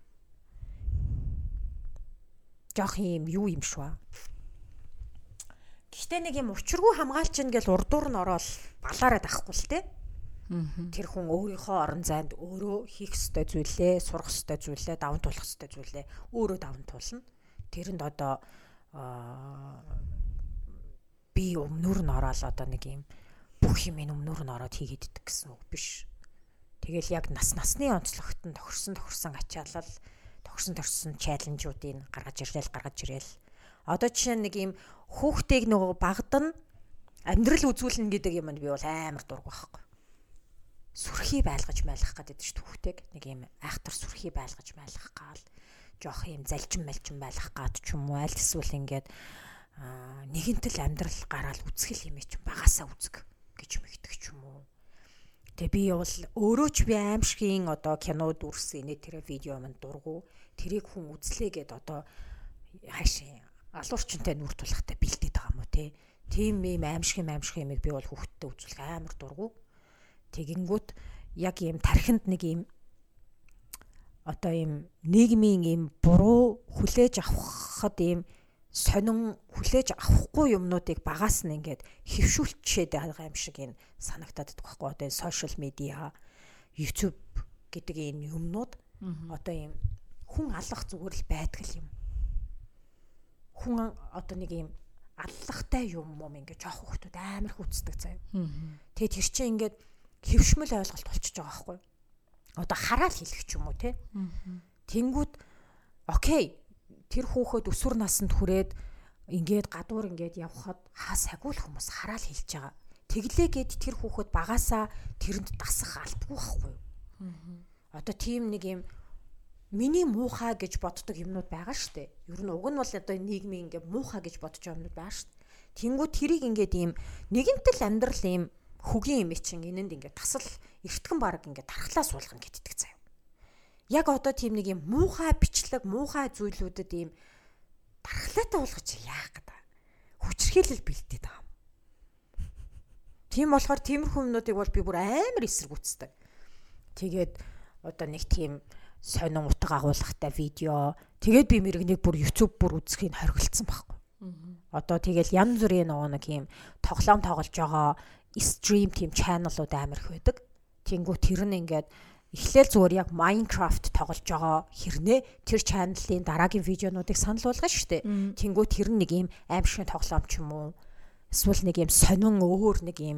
Жох юм юу юм шваа. Гэхдээ нэг юм учиргүй хамгаалч ингээл урдуур нь ороод балаараад ахгүй л те. Тэр хүн өөрийнхөө орон зайд өөрөө хийх ёстой зүйлээ, сурах ёстой зүйлээ, даван туулах ёстой зүйлээ өөрөө даван туулна. Тэрэнд одоо би өмнөр нь ороод одоо нэг юм бүх юм өмнөр нь ороод хийгээд идэх гэсэн үг биш. Тэгэл яг насны онцлогт нь тохирсон ачаалал тохирсон чаленжуудыг гаргаж ирээл. Одоо жишээ нэг юм хүүхдийг нөгөө багад нь амьдрал үзүүлнэ гэдэг юмд би бол амар дург байхгүй. Сүрхий байлгаж майлах гэдэг чинь хүүхдийг нэг юм айхтар сүрхий байлгаж майлах гал жоох юм залжин байлах гад ч юм уу аль эсвэл ингээд нэгэнтэл амьдрал гараал үзгэл юм чинь багасаа үзэг гэж мэгдэг ч юм уу. Тэгээ би бол өөрөө ч би аимшигын одоо кинод үрсэн тэр видео манд дургу тэрийг хүн үзлээ гэд одоо хаашаа алуурчтай нүр тулахтай бэлдээд байгаа юм уу те. Тийм юм аимшиг юмыг би бол хүүхдтэй үзүүлэх амар дургу. Тэгэнгүүт яг юм тархинд нэг юм одоо юм нийгмийн юм буруу хүлээж авахад юм сонин хүлээж авахгүй юмнуудыг багаас нь ингээд хөвшүүлчихэд байгаа юм шиг энэ санагтаад байдаг байхгүй. Одоо сошиал медиа, YouTube гэдэг энэ юмнууд одоо юм хүн аллах зүгээр л байдаг юм. Хүн одоо нэг юм аллахтай юм ингээд жоох хүмүүс амар хүчдэг заяа. Тэгээд тэр чинь ингээд хөвшмөл ойлголт болчихж байгаа байхгүй. Одоо хараал хэлэх ч юм уу те. Тэнгүүд окей тэр хүүхэд өсвөр наснд хүрээд ингээд гадуур ингээд явхад хаа сагуул хүмүүс хараал хэлж байгаа. Тэглээгээд тэр хүүхэд багасаа тэрэнд дасах албагүй байхгүй юу? Одоо тийм нэг юм миний муухай гэж боддог юмнууд байгаа штэ. Ер нь уг нь бол одоо нийгмийн ингээд муухай гэж бодож байгаа юмнууд байгаа штэ. Тэнгүү тэрийг ингээд ийм нэгэнтэл амьдрал ийм хөгийн юм чинь энэнд ингээд тасал эртгэн баг ингээд тархлаа суулгана гэддэг заяа. Яг одоо тийм нэг юм муухай бичлэг, муухай зүйлүүдэд ийм тархлаатай болгож яах гэдэг. Хүчрхийлэл бэлдээд байгаа юм. Тийм болохоор тиймэрхүү юмнуудыг бол би бүр амар эсэргүүцдэг. Тэгээд одоо нэг тийм сонин утга агуулгатай видео. Тэгээд би мэрэгнийг бүр YouTube бүр үзэхийг хоригдсан байхгүй. Одоо тэгэл янз бүрийн нэг юм тоглоом тоглож байгаа stream team channel-ууд амар их байдаг. Тэнгүү тэр нь ингээд эхлээл зүгээр яг Minecraft тоглож байгаа хэрнээ тэр channel-ийн дараагийн видеонуудыг санал болгоно шүү дээ. Тэнгүү тэр нэг юм аимшигын тоглоом ч юм уу. Эсвэл нэг юм сонин өөр нэг юм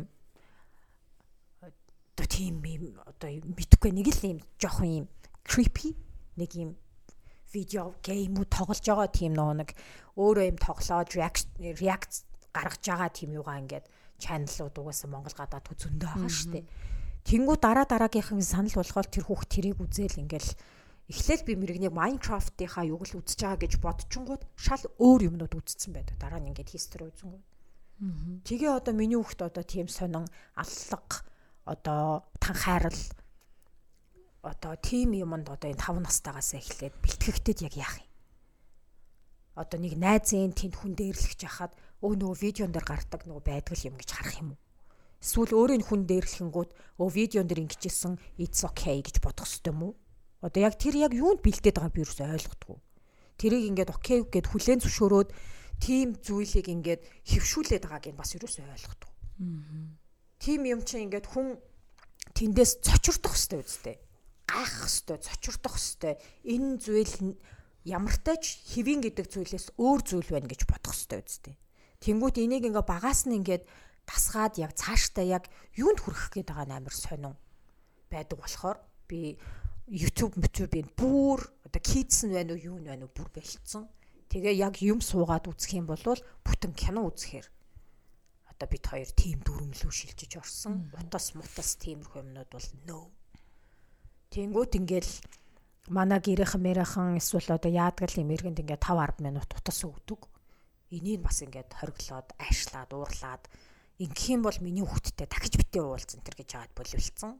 одоо тийм юм одоо мэдхгүй нэг л юм жоохон юм creepy нэг юм видео геймүүд тоглож байгаа тийм нэг өөрөө юм тоглоод react гаргаж байгаа тийм юугаа ингээд channel-ууд угаасаа Монгол гадаад зөндөө байгаа шүү дээ. Тэнгүү дараагийнхын санал болгоод тэр хүүхд тэрийг үзэл ингээл Эхлээл би мэрэгнийг Minecraft-ийнхаа юг л үзэж байгаа гэж бодчихгонгууд шал өөр юмнууд үзсэн байдаг. Дараа нь ингээд history үзэнгүүт. Тэгээ одоо миний хүүхд одоо тийм сонин аллах одоо танхаарал одоо тийм юмд одоо энэ 5 настайгаас эхлээд бэлтгэгдэд яг яах юм? Одоо нэг найзын тэнд хүн дээрлэж яхад нөгөө видеон дээр гардаг нөгөө байдаг юм гэж харах юм уу? Эсвэл өөрийн хүн дээрлэхэнгүүт видеон дээр ингэжсэн it's okay гэж бодох ёстой юм уу? Одоо яг тэр яг юунд бэлдээд байгааг би юус ойлгохгүй. Тэрийг ингээд окей гэд хүлээн зөвшөөрөөд тийм зүйлийг ингээд хөвшүүлээд байгааг нь бас юус ойлгохгүй. Тийм юм чинь ингээд хүн тэндээс цочирдох хэвээр үстэй. Гайхах хэвээр, цочирдох хэвээр. Энэ зүйл ямартайч хэвийн гэдэг зүйлээс өөр зүйл байна гэж бодох хэвээр үстэй. Тэнгүүт энийг ингээд багаас нь ингээд тасгаад яг цаашдаа яг юунд хүрэх гээд байгаа нь амар сонин байдаг болохоор би YouTube-ийн бүр одоо kids нь байна уу юу нь байна уу бүр болцсон. Тэгээ яг юм суугаад үзэх юм бол бүтэн кино үзэхээр одоо бид хоёр тим дүрмлүү шилжиж орсон. Утас мутас тиймэрхүү юмнууд бол no. Тэнгүүт ингээл манай гэрийнхэн эсвэл одоо яадаг юм эргэнд ингээд 5-10 минут утас өгдөг. Энийг бас ингээд хориглоод, аашлаад, уурлаад ингэх юм бол миний хүүхдтэй дахиж битээ уулзсан тэр гэж хаад боловлцсон.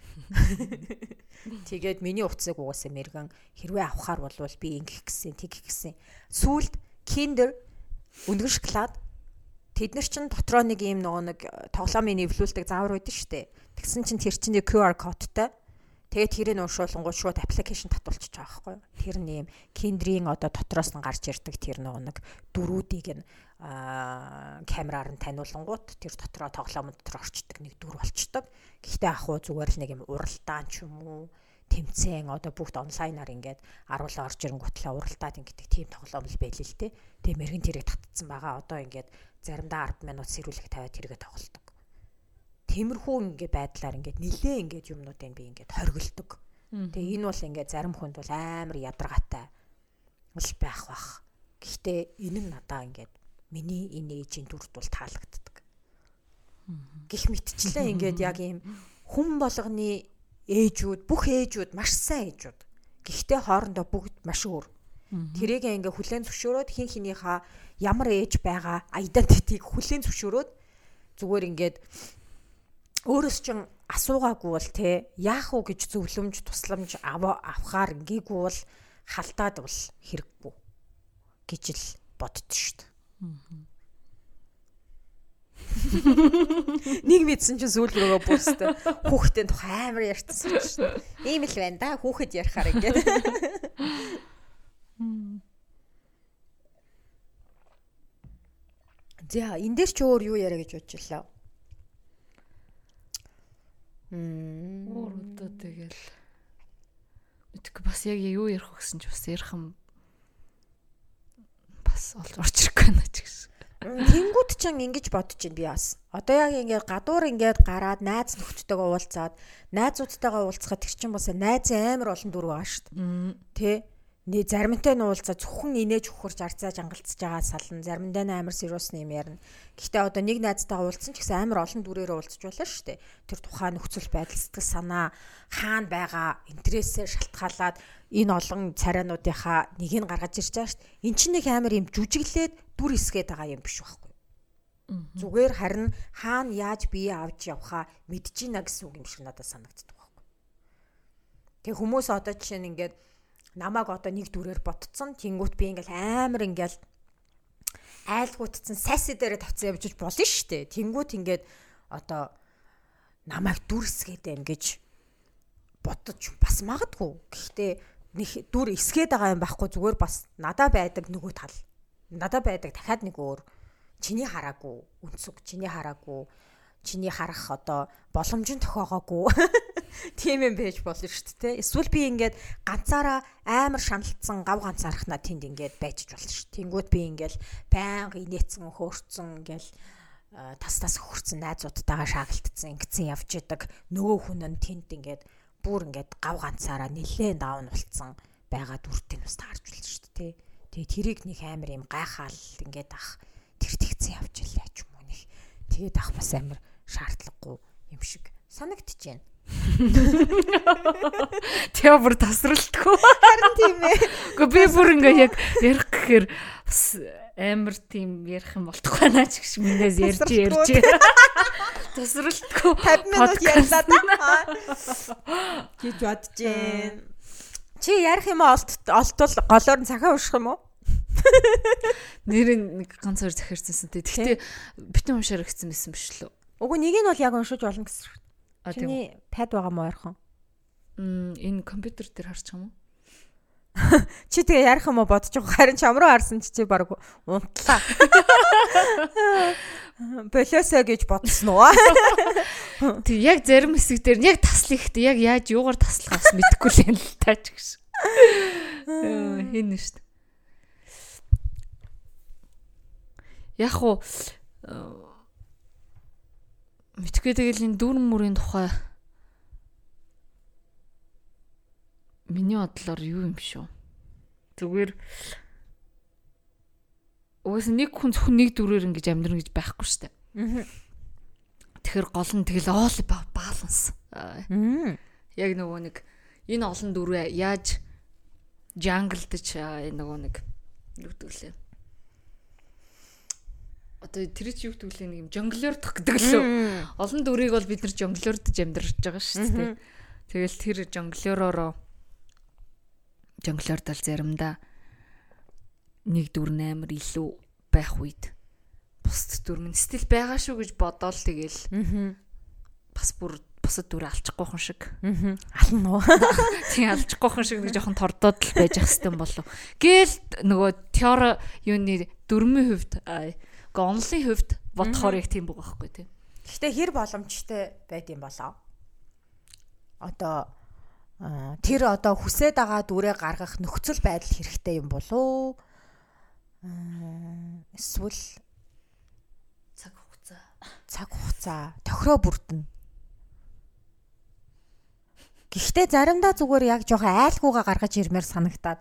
Тэгээд миний утсыг угаасаа мэргэн хэрвээ авахаар болвол би ингэх гэсэн, тэгэх гэсэн. Сүүлд Kinder өнгөн шоколад тэд нар чинь дотроо нэг юм нэг тоглоомын нэвлүүлдэг заавар байдаг шүү дээ. Тэгсэн чинь тэр чинь QR кодтай. Тэгээд тэрийг уушуулангууд шууд аппликейшн татуулчих байгаа байхгүй юу? Тэр нь юм Kinder-ийн одоо дотроос нь гарч ирдэг тэр нэг дөрүүдийг нь камераар нь таниулангууд тэр дотроо тоглоомд дотор орчдөг нэг дүр болчдөг. Гэхдээ ах уу зүгээр л нэг юм уралдаан ч юм уу тэмцээн одоо бүгд онлайнаар ингээд аруулаа орж ирэнгүүтлээ уралдаад ингээд тийм тоглоом л байл л те. Тэгээ мэрэгэн тэрэг татцсан байгаа. Одоо ингээд заримдаа 10 минут сэрүүлэг тавиад тэргээ тоглолдог. Тиймэрхүү ингээд байдлаар ингээд нилээ ингээд юмнуудыг би ингээд хоригддог. Тэгээ энэ бол ингээд зарим хүнд бол амар ядаргаатай л байх бах. Гэхдээ энэ нь надаа ингээд миний энэ ээжийн дүрд бол таалагддаг. Гэх мэтчлээ ингээд яг ийм хүн болгоны ээжүүд, бүх ээжүүд маш сайн ээжүүд. Гэхдээ хоорондоо бүгд маш өөр. Тэрийг ингээ хүлээн зөвшөөрөөд хин хинийхээ ямар ээж байгаа айдентитийг хүлээн зөвшөөрөөд зүгээр ингээд өөрөөс чинь асуугаагүй бол те яах уу гэж зөвлөмж тусламж авахаар ингээгүй бол халтаад бол хэрэггүй гэж л боддоо шүү дээ. Нэг мэдсэн чинь сүүл рүүгээ буустай хүүхдийн тухай амар ярьсан шүү дээ. Ийм л байна да хүүхэд ярихаар ингээд. За энэ дээр ч өөр юу яриа гэж бодож илаа. Өөр одоо тэгэл мэдээгүй бас яг юу ярих гэсэн ч бас ярих юм бас орч ирэхгүй байна ч гэсэн. Тэнгүүд ч ингэж бодож байна би бас. Одоо яг ингээд гадуур ингээд гараад найз нөхдөдтэйгээ уулзаад найзуудтайгаа уулзахад тэр чинь бас найзын амар олон дүр байгаа шүү дээ. Тэ? Заримтай нь уулзаад зөвхөн инээж өгөхөрж арцаа жангалцж байгаа сална. Заримдаа амар serious юм ярина. Гэхдээ одоо нэг найзтайгаа уулзсан ч гэсэн амар олон дүрээр уулзч болно шүү дээ. Тэр тухайн нөхцөл байдал сэтгэл санаа хаана байгаа интересээ шалтгаалаад энэ олон царайнуудынхаа нэгийг гаргаж ирж байгаа шүү дээ. Эн чинь нэг амар юм жүжиглээд дүр хэсгээд байгаа юм биш байхгүй. Зүгээр харин хаана яаж бие авч явхаа мэдж ийна гэсэн үг юм шиг надад санагддаг байхгүй. Тэгээ хүмүүс одоо жишээ нь ингээд намайг одоо нэг дүрээр ботцсон. Тэнгүүт би ингээл амар ингээл айлгуутцсан саси дээр тавцсан явж болно шүү дээ. Тэнгүүт ингээд одоо намайг дүрсгээд юм гэж бодож бас магадгүй. Гэхдээ нэг дүр эсгээд байгаа юм байхгүй зүгээр бас надад байдаг нөгөө тал. Надад байдаг дахиад нэг өөр чиний хараагүй үнцэг, чиний хараагүй, чиний харах одоо боломж нь тохиогоогүй. Тийм юм байж болно шүү дээ. Эсвэл би ингээд ганцаараа амар шаналцсан гав ганцаархнаа тэнд ингээд байж болно шүү. Тэнгүүд би ингээд байнга инээцэн хөөрцөн ингээд тас хөрцөн найзуудтайгаа шагалдсан ингэсэн явж идэг. Нөгөө хүн нь тэнд ингээд бүр ингээд гав ганцаараа нэлээд даавн болцсон байгаа дүртийн ус таарч болно шүү дээ. Тэгээ тэрийг нэг амар юм гайхаал ингээд ах тэр тэгцэн явж илээ ч юм уу нэг. Тэгээд ах бас амар шаардлагагүй юм шиг санагдчихээн. Тэгээ бүр тасралтгүй. Харин тийм ээ. Гэхдээ би бүр ингээ яг ярих гэхээр бас амар тийм ярих юм болтохгүй наа ч гэж минээс ярьж. Тасралтгүй. 50 минут ярьлаа да. Гэж бодож байна. Чи ярих юм олтвол голоор нь цахаа ууших юм уу? Нэр нэг ганц хоёр захирцсан тий. Гэхдээ битэн уншаар гисэн байсан биш лөө. Үгүй нэг нь бол яг уншиж болно гэсэн. Чиний пад байгаа мó ойрхон? Энэ компьютер дээр харчих юм уу? Чи тэгээ ярих юм уу бодож байгаа. Харин чам руу харсан чи баг унтлаа. Болоосоо гэж бодсон уу? Тэг яг зарим хэсэг дээр яг таслах ихтэй яг яаж юугаар таслахаас мэдэхгүй л юм л таач гэж. Хин нэшт. Яг уу мэдгүй тэгэл энэ дүүрэн мөрийн тухай миний бодлоор юу юм шүү. Зүгээр уус нэг хүн зөвхөн нэг дүрээр ингэж амьдрна гэж байхгүй штэ. Тэгэхээр гол нь тэгэл all about balance. Яг нөгөө нэг энэ олон дүрээ яаж jungle-дж нөгөө нэг юу гэдгэлээ. Одоо тэр чи юу гэдгэлээ нэг юм жонглердох гэдэг лөө. Олон дүрийг бол бид нар жонглердж амьдарч байгаа шүү дээ. Тэгэл тэр жонглердал заримдаа нэг дүр амар илүү байх үед бусд дүр минь стил байгаа шүү гэж бодоол тэгэл бас бүр бусад дүр алчихгүй хүн шиг ална уу тийм алчихгүй хүн шиг нэг жоохон тордоод л байж ах хэвээр болов гээл нөгөө теори юуны дөрмийн хувьд онлын хувьд бодохоор яг тийм байгаа байхгүй тийм. Гэхдээ хэр боломжтой байд юм болоо. Одоо тэр одоо хүсээд байгаа дүрээ гаргах нөхцөл байдал хэрэгтэй юм болоо. Эсвэл цаг хугацаа тохироо бүрдэнэ. Гэхдээ заримдаа зүгээр яг жоохон айлгуугаа гаргаж ирмээр санагдаад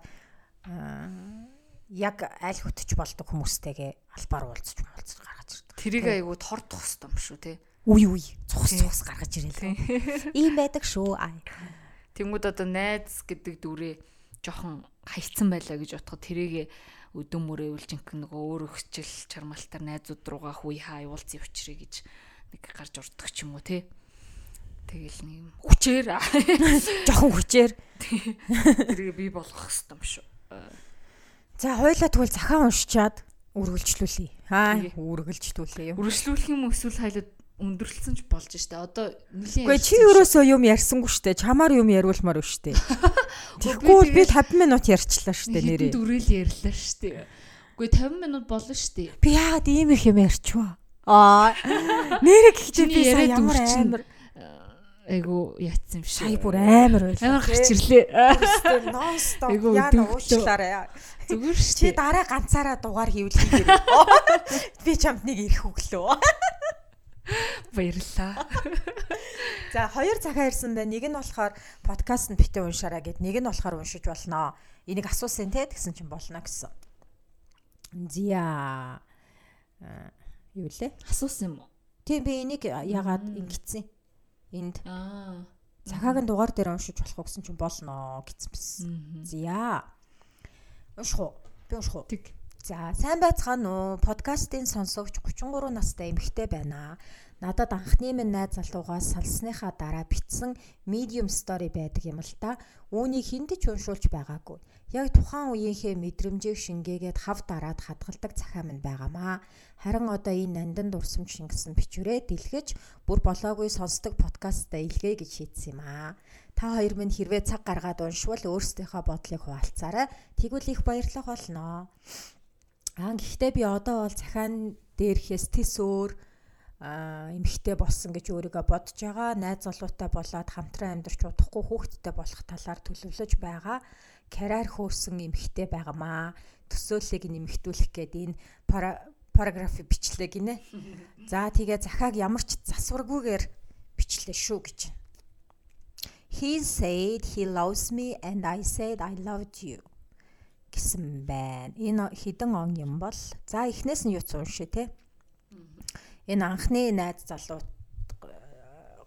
яг айл хөтөч болдог хүмүүстэйгээ албаар уулзч гаргаж ирдэг. Тэрийг айгуу тордох хэвээр юм шүү те. Үе цус гаргаж ирэл. Ийм байдаг шүү. Тэнгүүд одоо найз гэдэг дүрээ жоохон хайцсан байлаа гэж бодоход тэрийг өдөн мөрөө үлжинх нөгөө өөр өсчил чармалтар найзууд руугаа хүй хаа уулзъя учрыг гэж нэг гарч урддаг ч юм уу те. Тэгэл нэг юм хүчээр жоохон хүчээр тэрийг бий болгох хэвээр юм шүү. За хоёлаа тэгвэл захаа уншичаад үргэлжлүүлье. Үргэлжлүүлээ юм. Үргэлжлүүлэх юм эсвэл хайлаад өндөрлсөн ч болж штэ. Одоо нэлийн Үгүй чи ерөөсөө юм ярьсангүй штэ. Чамаар юм яриулмаар байна штэ. Тэгвэл би 50 минут ярьчлаа штэ нэрээ. Дүрэл ярьлаа штэ. Үгүй 50 минут болно штэ. Би яагаад ийм их юм ярьчваа. Нэрээ гэхдээ би сая ямар амар айгу яатсан юм шиг. Сая бүр амар байлаа. Амар гарч ирлээ. Нонстоп яа уучлаарай. Зүгээр штэ. Чи дараа ганцаараа дугаар хийвлээ. Би чамд нэг ирэх өглөө. Баярлаа. За хоёр захаа ирсэн байна. Нэг нь болохоор подкаст нь битээ уншаараа гэд, нэг нь болохоор уншиж болно. Энийг асуусан те гэсэн чинь болно гэсэн. Зя. Юу лээ? Асуусан юм уу? Тийм би энийг ягаад ингэсэн. Энд. Захааг нь дугаар дээр уншиж болох уу гэсэн чинь болно гэсэн байсан. Зя. Унших уу? Би унших уу? Тэг. За, сайн байцгаана уу? Подкастын сонсогч 33 настай эмэгтэй байна. Надад анхны минь найз залуугаас салсныхаа дараа бичсэн medium story байдаг юм л та. Үүнийг хэндэж уншуулж байгаагүй. Яг тухайн үеийнхээ мэдрэмжийг шингээгээд хав дараад хадгалдаг захаа минь байгаамаа. Харин одоо энэ нандин дурсамж шингэсэн бичвэрээ дэлгэж бүр болоогүй сонсдог подкастаа илгээе гэж шийдсэн юм аа. Та хоёр минь хэрвээ цаг гаргаад уншвал өөрсдийнхөө бодлыг хуваалцаарай. Тэгвэл их баярлах болно. Гэхдээ би одоо бол захаан дээрхээс тис өөр эмхтэй болсон гэж өөрийгөө бодож байгаа. Найз залуутай болоод хамтран амьдарч удахгүй хүүхэдтэй болох талаар төлөвлөж байгаа. Карьер хөөрсөн эмхтэй байгаамаа. Төсөөллийг нэмэгдүүлэх гээд энэ параграф бичлээ гинэ. За тэгээ захааг ямар ч засваргүйгээр бичлээ шүү гэж. He said he loves me and I said I loved you. Гэсэн байна. Энэ хідэн он юм бол за эхнээс нь юу уншээ те. Энэ анхны найз залуу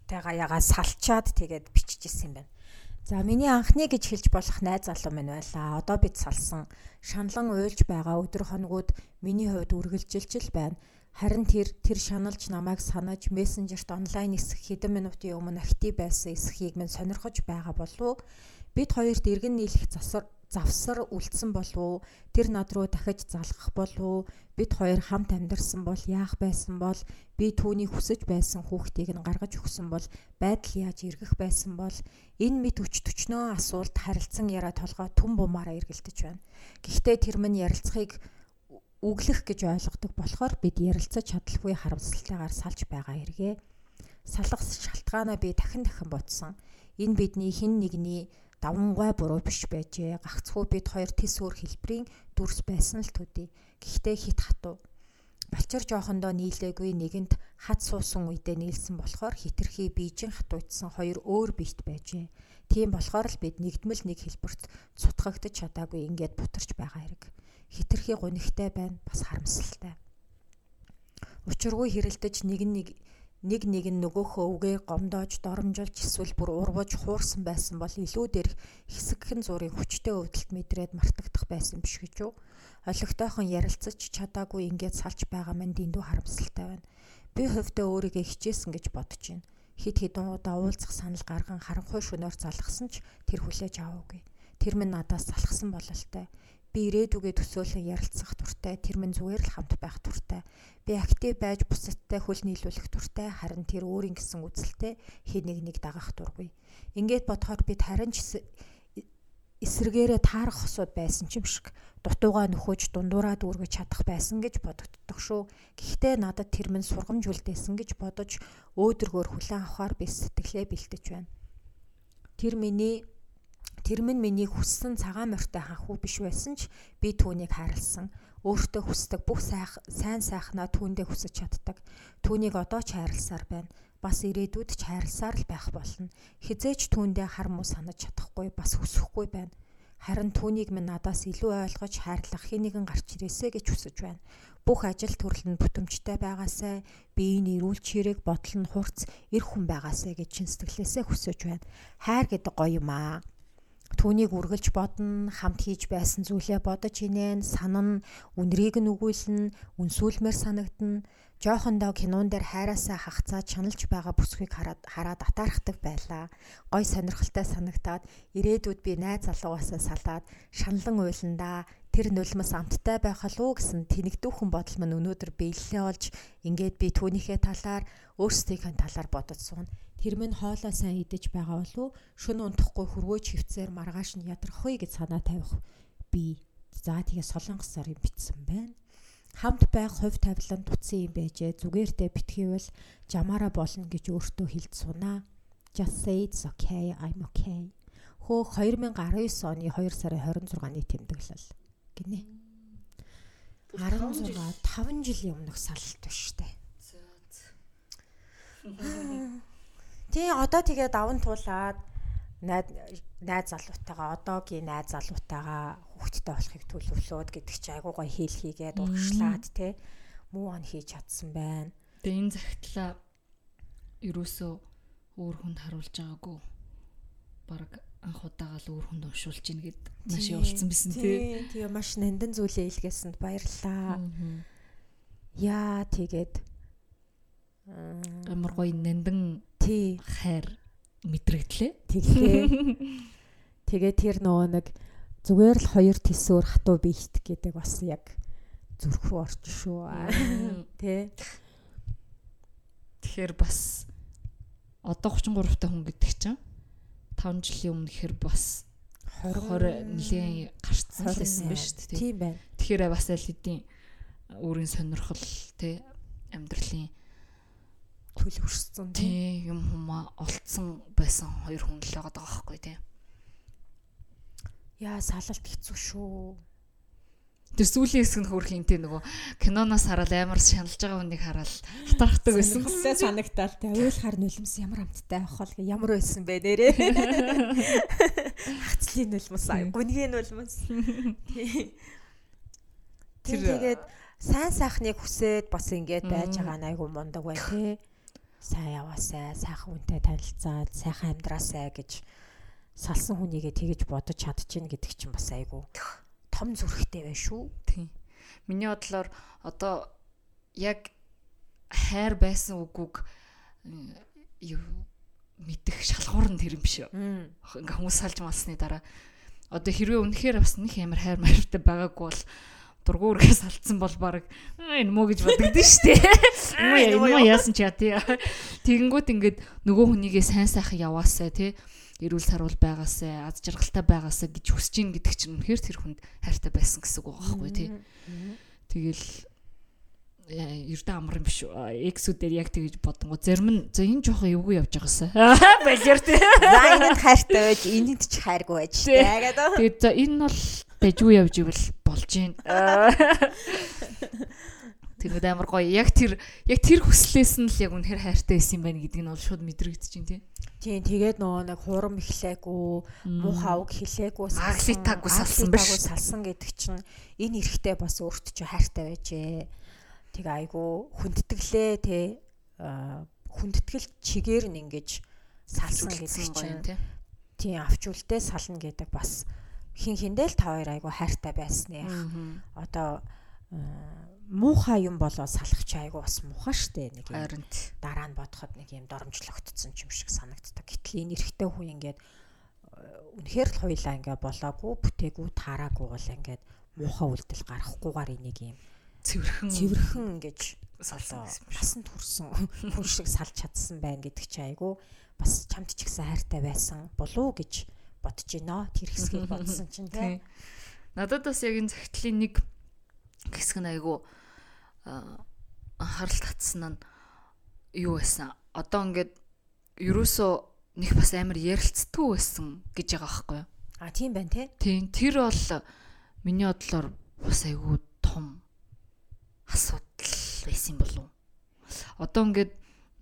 найзуудтайгаа ягаа салчаад тэгээд биччихсэн юм байна. За миний анхны гэж хэлж болох найз залуу минь байлаа. Одоо бид салсан. Шаналн уйлж байгаа өдөр хоногуд миний хувьд үргэлжилж л байна. Харин тэр шаналж намайг санаж мессенжерт онлайн нисэх хэдэн минутын өмнө актив байсан эсхийг минь сонирхож байгаа болов. Бид хоёрт эргэн нийлэх завсар үлдсэн болов. Тэр над руу дахиж залгах болов. Бид хоёр хамт амьдарсан бол яах байсан бол би түүний хүсэж байсан хүүхдийг нь гаргаж өгсөн бол байдал яаж эргэх байсан бол энэ мэд өчтөчнөө асуулт харилцан яриа толгой түн бумаараа эргэлдэж байна. Гэхдээ тэр минь ярилцахыг үглэх гэж ойлгодог болохоор бид ярилцаж чадалгүй харамсалтайгаар салж байгаа хэрэгэ. Салгах шалтгаанаа би дахин бодсон. Энэ бидний хэн нэгний давангай буруу биш байжээ. Гагцхүү бид хоёр тис өөр хэлбэрийн дүрс байсан л төдий. Гэхдээ хит хатуу. Балчир жоохондоо нийлээгүй нэгэнд хат суусан үедээ нийлсэн болохоор хитрхи бийжин хатуйдсан хоёр өөр биет байжээ. Тийм болохоор л бид нэгдмэл нэг хэлбэрт цутгагдаж чадаагүй ингээд бутарч байгаа хэрэг. Хитрхи гунигтай байна, бас харамсалтай. Учиргүй хэрэлдэж нэг нь нөгөөхөө үгээр гомдоож, доромжилж эсвэл бүр урваж хуурсан байсан бол илүү дээрх хэсэгхэн зургийн хүчтэй өвдөлт мэдрээд мартагдах байсан биш гэж юу? Олигтойхон ярилцаж чадаагүй ингээд салж байгаа мань дэндүү харамсалтай байна. Би хувьдаа өөрийгөө хичээсэн гэж бодож байна. Хид хідэн удаа уулзах санал гарган харанхуй шөнөөр залгасан ч тэр хүлээж аваагүй. Тэр минь надаас залхсан бололтой. Би ирээдүгээ төсөөлөн ярилцах дуртай, тэр минь зүгээр л хамт байх дуртай. Би актив байж бусадтай хөл нийлүүлэх дуртай, харин тэр өөрийн гэсэн үзэлтэй хэд нэг дагах дургүй. Ингээд бодохоор бид харин ч эсрэгээрээ таарах хосууд байсан ч юм шиг дутуугаа нөхөж дундуураа дүүргэж чадах байсан гэж бодогддог шүү. Гэхдээ надад тэр минь сургамж үлдээсэн гэж бодож өөдрөгөөр хүлээн авахар би сэтгэлээ бэлтэж байна. Тэр минь миний хүссэн цагаан морьтой ханхуу биш байсан ч би түүнийг хайрлсан. Өөртөө хүсдэг бүх сайн сайхнаа түүндээ хүсэж чаддаг. Түүнийг одоо ч хайрласаар байна. Бас ирээдүйд ч хайрласаар л байх болно. Хизээч түүндээ хар муу санаж чадахгүй, бас хүсэхгүй байна. Харин түүнийг минь надаас илүү ойлгож хайрлах хэн нэгэн гарч ирээсэ гэж хүсэж байна. Бүх ажил төрөл нь бүтэмжтэй байгаасай, биеийн эрүүл чирэг, бодол нь хурц, эр хүн байгаасай гэж чин сэтгэлээсээ хүсэж байна. Хайр гэдэг гоё юм аа. Түүнийг үргэлж бодно, хамт хийж байсан зүйлээ бодож инээн, санана, үнрийг нь өгүүлнэ, үнсүүлмээр санагдана. Жоохондоо кинон дээр хайраасаа хахацаад чаналж байгаа бүсгүйг хараад атаархдаг байлаа. Гой сонирхолтой санагтаад ирээдүйд би найз залуугаасаа салаад шаналн уйландаа тэр нулимс амттай байх л үү гэсэн тэнэгдүүхэн бодол мань өнөөдөр биелэлээ олж ингээд би түүнийхээ талаар өөрсдийнхээ талаар бодож сууна. Тэр минь хоолоо сайн идэж байгаа болов шөнө унтахгүй хөрвөөж хөвцээр маргааш нь ядрахгүй гэж санаа тавих би. За тэгээ солонгосоор юм битсэн байна. Хамт байх хувь тавилан туцсан юм байжээ. Зүгээртээ битгийвэл жамаараа болно гэж өөртөө хэлж сунаа. Just say it's okay, I'm okay. Хөө 2019 оны 2 сарын 26-ны тэмдэглэл гинэ. 5 жилийн өмнөх салалт биш үү? Тий, одоо тэгээ даван туулаад найз залуутайгаа одоогийн найз залуутайгаа хүүхдтэй болохыг төлөвлөөд гэдэг чи айгуу гоё хийгээд урагшлаад тий муу он хийж чадсан байна. Тэгээ энэ захидлаа ерөөсөө өөр хүнд харуулж байгаагүй. Бараг анх удаага л өөр хүнд уншуулж ийн гэд маш явуулсан бисэн тий. Тэгээ маш нандин зүйлээ илгээсэнд баярлаа. Яа тэгээд амар гоё нандин тий хайр мэдрэгдлээ. Тэгээ тэр нөгөө нэг зүгээр л хоёр тэсөөр хатуу биет гэдэг бас яг зүрх рүү орж шүү. Тэ. Тэгэхээр бас одоо 33 та хүн гэдэг чинь 5 жилийн өмнө ихэр бас 20 нилийн гарцсан байсан биз дээ. Тийм байна. Тэгэхээр бас аль хэдийн өөрийн сонирхол тэ амьдралын төлөвшсөн тий юм хүмүүс олцсон байсан хоёр хүн л байгаа байхгүй тий. Яа салалт хэцүү шүү. Тэр сүүлийн хэсэг нь хөрх юмтэй нөгөө киноноос хараад амар шаналж байгаа хүнийг хараад хатархдаг байсан. Сонирхолтой санагтаал тий. Уйлахаар нулимс ямар амттай авах вэ? Ямар байсан бэ нэрээ? Хацлын нулимс, гүнгийн нулимс. Тий. Тэгээд сайн сайхныг хүсээд бас ингэж байж байгаа нь айгу мундаг бай тий. сайн яваасай, сайхан хүнтэй танилцаад, сайхан амьдраасай гэж салсан хүнийгээ тэгэж бодож чадчихна гэдэг чинь бас айгүй том зүрхтэй байна шүү. Тийм. Миний бодлоор одоо яг хайр байсан үгүйг мэдэх шалгуур нь тэр юм биш үү? Ингээ хүмүүс салж малсны дараа одоо хэрвээ үнэхээр бас нэг амар хайр мартай байгаагүй бол дургуургээ салцсан бол баг энэ мөө гэж бодогдсон шүү дээ. Юм яасан ч яа тий. Тэгэнгүүт ингээд нөгөө хүнийгээ сайн сайхан яваасаа тий. Эрүүл сарвал байгаасаа, аз жаргалтай байгаасаа гэж хүсэж ийн гэдэг чинь үнэхээр тэр хүнд хайртай байсан гэсэн үг байгаа байхгүй тий. Тэгэл ердөө амар юм биш үү? Эксүүдээр яг тэгж бодонгоо зарим нь за энэ жоохон эвгүй явж байгаасаа. Балер тий. За энэнд хайртай байж, энэнд ч хайргүй байж тий. Тэгээд за энэ бол дажгүй явж ивэл болж гин. Тэгвэл амар гоё. Яг тэр хүслээс нь л яг үнэхээр хайртай байсан юм байна гэдгийг нь бол шууд мэдрэгдэж чинь тий. Тийм тэгээд нөгөө нэг хурам ихлээгүй, муухай үг хэлээгүй, аглитаагүй салсан биш. Салсан гэдэг чинь энэ эрэхтэй бас өөртөө ч хайртай байжээ. Тэг айгу хүндэтгэлээ тий. Хүндэтгэл чигээр нь ингэж салсан гэдэг чинь тий авч үлдээ сална гэдэг бас хин хиндэл та хоёр айгу хайртай байсны. Одоо муухай юм болоо салах чи айгу бас муухай штэ нэг юм. Дараа нь бодоход нэг юм доромжлогдсон юм шиг санагддаг. Гэтэл энэ эрэхтэй хүн ингээд үнэхээр л хуйлаа ингээд болоогүй, бүтээгүй, таараагүй бол ингээд муухай үйлдэл гарахгүйгээр энийг юм цэвэрхэн ингэж салсан насанд хүрсэн хүн шиг салж чадсан байна гэдэг чи айгу бас чамд ч ихсэн хайртай байсан болов уу гэж бодож байна. Тэр хэсгийг бодсон чинь тий. Надад бас яг энэ захидлын нэг хэсэг нь айгу анхаарал татсан нь юу байсан. Одоо ингээд ерөөсөө нэг бас амар ярилцдаггүй байсан гэж байгаа байхгүй юу? Тийм байна тий. Тийм. Тэр бол миний бодлоор бас айгу том асуудал байсан болов. Одоо ингээд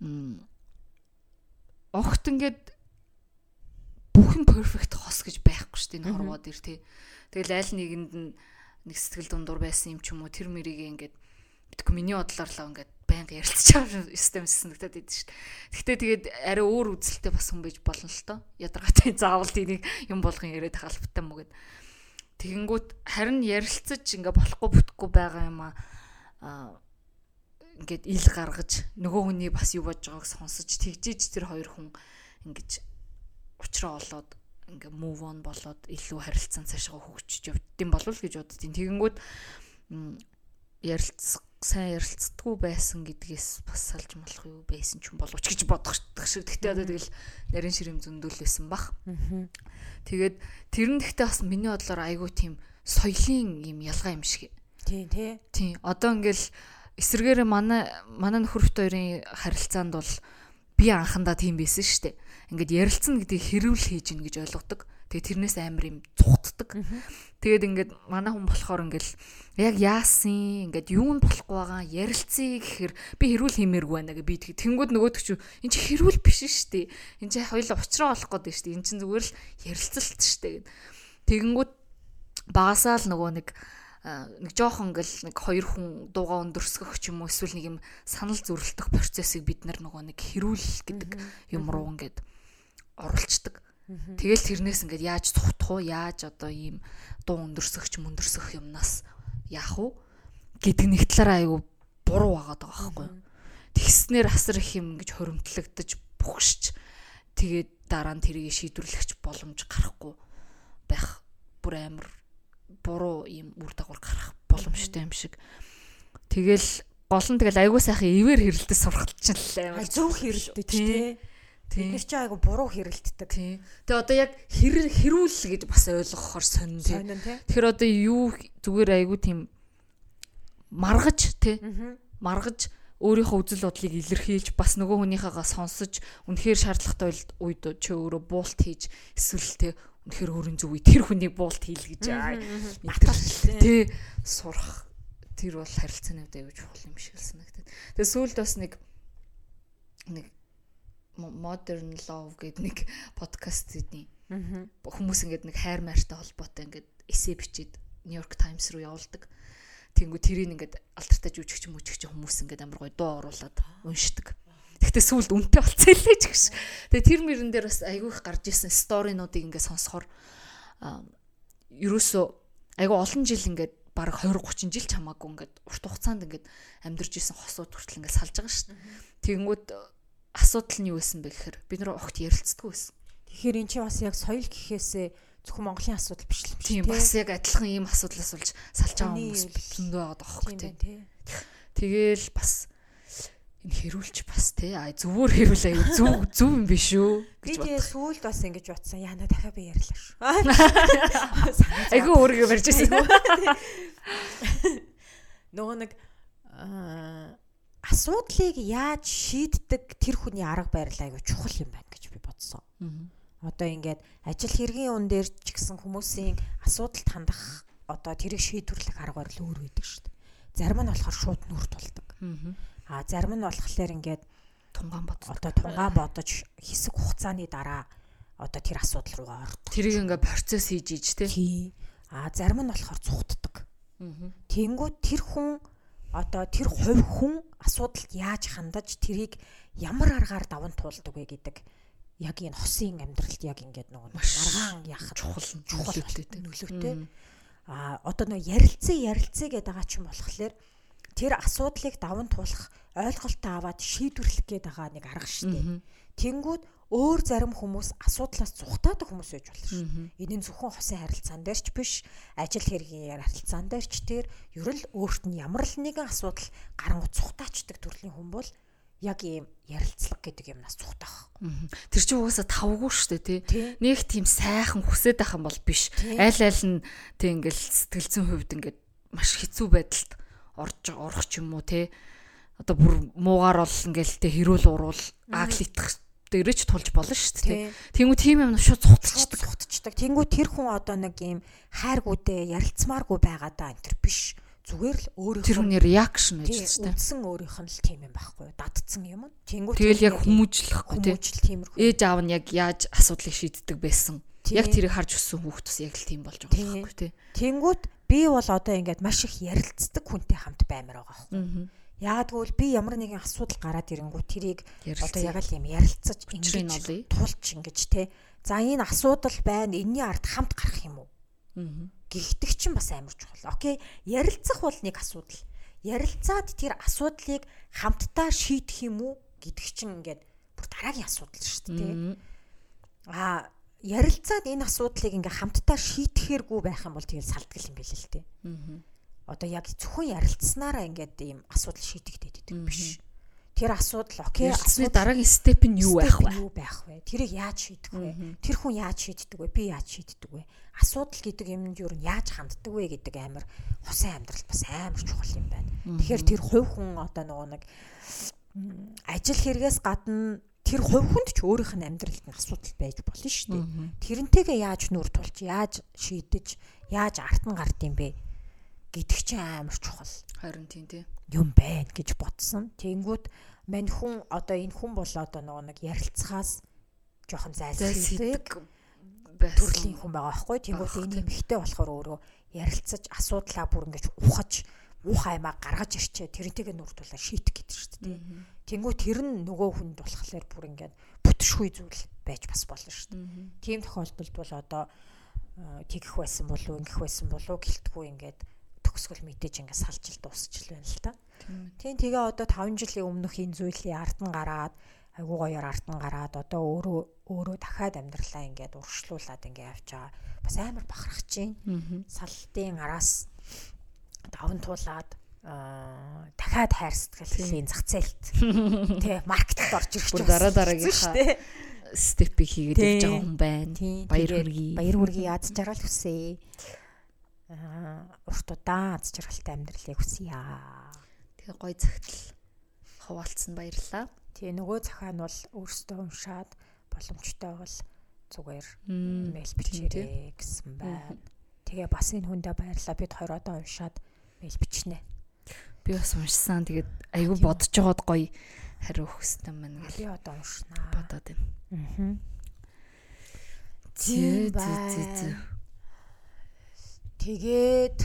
огт ингээд бүх юм перфект хос гэж байхгүй шүү дээ энэ хорвоо дээр тий. Тэгэл аль нэгэнд нь нэг сэтгэл дундуур байсан юм ч юм уу тэр мэрийг ингээд битгүү миний бодлоор л ингээд байнга ярилцж байгаа систем санагдаад идэв шүү дээ. Гэхдээ тэгээд арай өөр үзэлтэй бас хүн байж болно л доо. Ядаргатай заавал тэнийг юм болгон яриад халбтай мөгөд. Тэгэнгүүт харин ярилцаж ингээд болохгүй бүтэхгүй байгаа юм ингээд ил гаргаж нөгөө хүний бас юу бодож байгааг сонсож тэгжиж тэр хоёр хүн ингэж уучраа олоод ингээ move on болоод илүү харилцан цаашгаа хөгжиж явдсан болов л гэж боддtiin. Тэгэнгүүт сайн ярилцдаггүй байсан гэдгээс бас салж малах юу байсан ч юм боловч гэж бодох шиг. Тэгтээ одоо тэгэл нарийн ширэм зөндөл байсан бах. Тэгээд тэр нь гэхдээ бас миний бодлоор айгүй тийм соёлын юм ялгаа юм шиг. Тийм. Одоо ингээл эсэргээр манай нөхөрт хоёрын харилцаанд бол би анхандаа тийм байсан шүү дээ. Ингээд ярилцсан гэдгийг хэрүүл хийж ийн гэж ойлгодог. Тэгээ тэрнээс амар юм цухтдаг. Тэгээд ингээд манай хүн болохоор ингээл яг яасан ингээд юу нь болохгүй байгаа ярилцъя гэхээр би хэрүүл хиймээргүй байна гэ би тэнгүүд нөгөөдөг чи эн чи хэрүүл биш шүү дээ. Эн чи хоёул уучраа олох гээд шүү дээ. Эн чин зүгээр л ярилцалт шүү дээ гэд. Тэгэнгүүт багасаа л нөгөө нэг жоохон ингээл нэг хоёр хүн дууга өндөрсгөх ч юм уу эсвэл нэг юм санал зөрөлдөх процессыг бид нар нөгөө нэг хэрүүл гэдэг юм руу ингээд оруулцдаг. Тэгэл тэрнээс ингээд яаж цухтах уу, яаж одоо ийм дуу өндөрсгөх ч мөндөрсгөх юмнаас яах вэ гэдэг нэг талаараа айгу буруу байгаад байгаа байхгүй юу. Тэгснээр асар их юм ингэж хоримтлагдаж бухшиж тэгээд дараа нь тэрийг шийдвэрлэгч боломж гарахгүй байх бүр амар буруу юм үр дагавар гарах боломжтой юм шиг. Тэгэл гол нь тэгэл айгуу сайхан ивэр хэрэлдэж сурхалчихлаа. Зөв хэрэлдэж тий. Тэр чинь айгу буруу хэрэлддэг. Тий. Тэгээ одоо яг хэрүүл гэж бас ойлгохоор сонин тий. Тэгэхээр одоо юу зүгээр айгу тийм маргаж тий. Маргаж өөрийнхөө үзэл бодлыг илэрхийлж бас нөгөө хүнийхээгээ сонсож үнэхээр шаардлагатай үед чи өөрөө буулт хийж эсвэл тий үнэхээр өөрийн зүг тэр хүнийг буулт хийл гэж тий сурах тэр бол харилцааны үед аягүй чухал юм шиг санагдаад. Тэгээ сүүлд бас нэг modern love гэдэг нэг подкаст эдний хүмүүс ингээд нэг хайр майртай холбоотой ингээд эссе бичээд New York Times руу явуулдаг. Тэнгүү тэрийг ингээд алтартаж үжигч хүмүүс ингээд амар гоё дуу оруулаад уншдаг. Гэхдээ сүүлд үнэтэй болцсон лээ ч гэж. Тэгээ тэр мөрөн дээр бас айгүй их гарч ирсэн сторинуудыг ингээ сонсохоор ерөөсөө айгүй олон жил ингээд бараг 20 30 жил ч хамаагүй ингээд урт хугацаанд ингээд амьдарч исэн хосууд хүртэл ингээд салж байгаа шүү дээ. Тэгэнгүүт асуудал нь юу байсан бэ гэхээр бид нар огт ярилцдаггүй байсан. Тэгэхээр эн чинь бас яг соёл гэхээсээ зөвхөн Монголын асуудал биш л тийм бас яг адилхан ийм асуудлаас болж салж байгаа хүмүүс битлэндээ байгаа даахгүй тийм. Тэгээл бас энэ хэрүүлж бас тий зөвөр хэрүүл аяа зөв юм биш үү гэж бодлоо. Би сүүлд бас ингэж бодсон. Яна дахиад би ярьлаа шүү. Айгүй өөрийгөө барьж ирсэн. Нөгөө нэг асуудлыг яаж шийддэг тэр хүний арга барил айгүй чухал юм байна гэж би бодсон. Одоо ингээд ажил хэргийн ун дээр ч гэсэн хүмүүсийн асуудалд хандах одоо тэрийг шийдвэрлэх арга барил өөр байдаг шүү дээ. Зарим нь болохоор шууд нүр тулдаг. Зарим нь болохоор ингээд тунгаан бодож хэсэг хугацааны дараа одоо тэр асуудал руугаа ордог. Тэрийг ингээ процесс хийж иж тий. Зарим нь болохоор цухтдаг. Тэнгүүд тэр хүн одоо тэр хувь хүн асуудалд яаж хандаж тэрийг ямар аргаар даван туулдаг вэ гэдэг яг энэ хосын амьдралд яг ингээд нөгөө аргаан яхах чухал нөлөөтэй. Одоо нөгөө ярилцъя гэдэг байгаа ч юм болохоор тэр асуудлыг даван туулах ойлголтоо аваад шийдвэрлэх гээд байгаа нэг арга шүү дээ. Тэнгүүд өөр зарим хүмүүс асуудлаас зүхтаадаг хүмүүс байж болно шүү. Энэ зөвхөн хосын харилцаан дээр ч биш, ажил хэргийн харилцаан дээр ч тэр ерөн өөрт нь ямар л нэгэн асуудал гарангуй зүхтаачдаг төрлийн хүн бол яг ийм ярилцлага гэдэг юмнаас зүхтаах. Тэр чинь угаасаа тавгүй шүү дээ тий. Нэг тийм сайхан хүсээд байх юм бол биш. Аль нь тий ингээл сэтгэлзэн хувьд ингээд маш хэцүү байдалд орох ч юм уу тий. Одоо бүр муугаар бол ингээл тий хэрүүл уруул аглитах дээрч тулж болно шүү дээ. Тэнгүү тийм юм шууд цухтчихдаг. Тэнгүү тэр хүн одоо нэг ийм хайргуудээ ярилцмааргүй байгаа даа энэ төр биш. Зүгээр л өөрийнхөө тэр хүний реакшн гэж шүү дээ. Үндсэн өөрийнх нь л тийм юм байхгүй. Дадцсан юм. Тэнгүү тэгэл яг хүмүүжлэхгүй тиймэрхүү. Ээж аав нь яг яаж асуудлыг шийддэг байсан. Яг тэрийг харж өссөн хүүхдс яг л тийм болж байгаа байхгүй тий. Тэнгүүд би бол одоо ингээд маш их ярилцдаг хүнтэй хамт баймаар байгаа байхгүй. Яагад гэвэл би ямар нэгэн асуудал гараад ирэнгүү тэрийг одоо яг л юм ярилцаж ингэж тулч ингэж те. За энэ асуудал байна. Энийний ард хамт гарах юм уу? Гэхдээ чинь бас амар чухал. Окей, ярилцах бол нэг асуудал. Ярилцаад тэр асуудлыг хамтдаа шийдэх юм уу гэдэг чинь ингээд бүр дараагийн асуудал шүү дээ. Ярилцаад энэ асуудлыг ингээ хамтдаа шийдэхээргүй байх юм бол тэгэл салдгал юм билээ л те. Одоо яг зөвхөн ярилцсанаараа ингээд ийм асуудал шийдэгдээд идэг биш. Тэр асуудал окей, асуудлын дараагийн степ нь юу байх вэ? Тэрийг яаж шийдэх вэ? Тэр хүн яаж шийддэг вэ? Би яаж шийддэг вэ? Асуудал гэдэг юмд юу яаж ханддаг вэ гэдэг амар хосын амьдрал бас амар чухал юм байна. Тэгэхээр тэр хувь хүн одоо нөгөө нэг ажил хэрэгээс гадна тэр хувь хүнд ч өөрийнх нь амьдралд нь асуудал байж болно шүү дээ. Тэрнтэйгээ яаж нүр тулж, яаж шийдэж, яаж арт нь гардыг бэ гэдэг чинь амар чухал. Харин тийм тий. Юм байна гэж бодсон. Тэнгүүд мань хүн одоо энэ хүн бол одоо нөгөө нэг ярилцахаас жоохон зайлсхийдэг төрлийн хүн байгаа байхгүй. Тэнгүүд энэ эмхтэй болохоор өөрөө ярилцаж асуудлаа бүр ингэж ухаж муухай аймаа гаргаж ирчээ тэрнтэйгээ нүр тулаа шийдэх гэдэг шүү дээ. Тэнгүү тэр нь нөгөө хүнд болохоор бүр ингээд бүтшгүй зүйл байж бас болно шүү дээ. Тийм тохиолдолд бол одоо тэгэх байсан болов уу, ингэх байсан болов уу гэлтгүй ингээд төгсгөл мэдээж ингээд салжил дуусчил байна л та. Тийм тэгээ одоо 5 жилийн өмнөх энэ зүйлийн ард нь гараад айгуу гоёор ард нь гараад одоо өөрөө дахиад амьдралаа ингээд урагшлуулад ингээд явж байгаа. Бас амар бахархаж чинь. Салтын араас даван туулаад дахиад хайр сэтгэлийн зах зээлд тий маркетд орж ирэх чинь дараагийнхаа степийг хийгээд явж байгаа хүн байна. Баяр хүргэе аз жаргал хүсье. Урт удаан аз жаргалтай амьдралыг хүсье. Тэгээ гой цагтл хуваалцсан баярлалаа. Тэгээ нөгөө захаа нь бол өөрсдөө уншаад боломжтой бол зүгээр мэйл бичээрэй гэсэн байна. Тэгээ бас энэ хүндээ баярлалаа. Бид хоёр одоо уншаад мэйл бичнэ. Би бас уншсан. Тэгээд айгүй бодож жоод гоё хариу өгсөн юм байна. Би одоо уншнаа. Бодоод байна. Тэгээд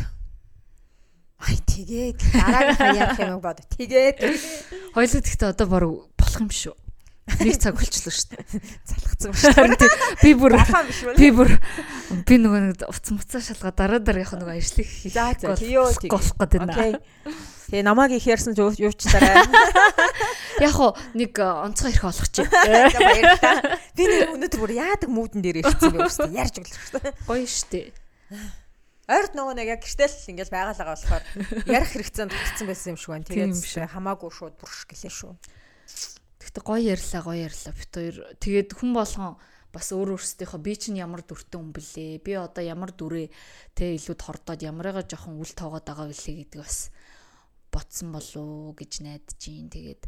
дараагийнхаа ярих юм бод. Тэгээд хоёулаа гэхдээ одоо баг болох юм шүү. 1 цаг болчихлоо шүү дээ. Залхацсан шүү. Би бүр Ахаа биш үү? би нөгөө нэг уцсан муцаа шалгаа дараа яг нөгөө ажлыг хийх голох гэдэг нэ. Окей. Тэгээ намайг их ярьсан ч юучлаарай. Яг хоо нэг онцгой ирэх болох чи. Баярлалаа. Би нэг өнөөдөр бүр яадаг мүүдэн дээр ирсэн юм уу? Ярьж өглөө шүү. Гоё штэ. Ойрт нөгөө нэг яг гэртэл ингээл байгаалгаа болохоор ярих хэрэгцээнд тулцсан байсан юм шиг байна. Тэгээд хамаагүй шууд бүрш гэлээ шүү. Гэхдээ гоё ярьлаа бит хоёр. Тэгээд хүн болгон бас өөр өөрсдийнхөө би чинь ямар дүртэй хүн блэ? Би одоо ямар дүрээ тэ илүүд хордоод ямарыгаа жоохон үл тоогоод байгаа билээ гэдэг бас ботсон болов гэж найдаж ийн. Тэгээд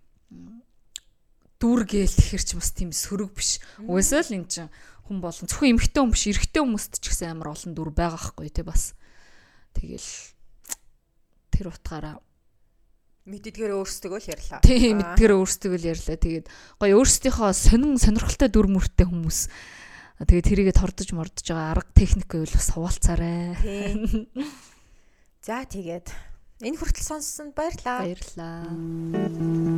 дүр гээл тэгэхэр ч бас тийм сөрөг биш. Угаасаа л эн чинь хүн болгон зөвхөн эмэгтэй хүн биш, эрэгтэй хүмүүст ч гэсэн амар олон дүр байгаа хгүй тэ бас. Тэгэл тэр утгаараа мэддгээр өөрсдөө л ярьлаа. Тийм мэддгээр өөрсдөө л ярьлаа. Тэгээд гоё өөрсдийнхөө сонирхолтой дүр мөртэй хүмүүс. Тэгээд тэрийгээ тордож мордож байгаа арга техник байвал бас хуваалцаарай. Тийм. За тэгээд энэ хүртэл сонссонд баярлалаа. Баярлалаа.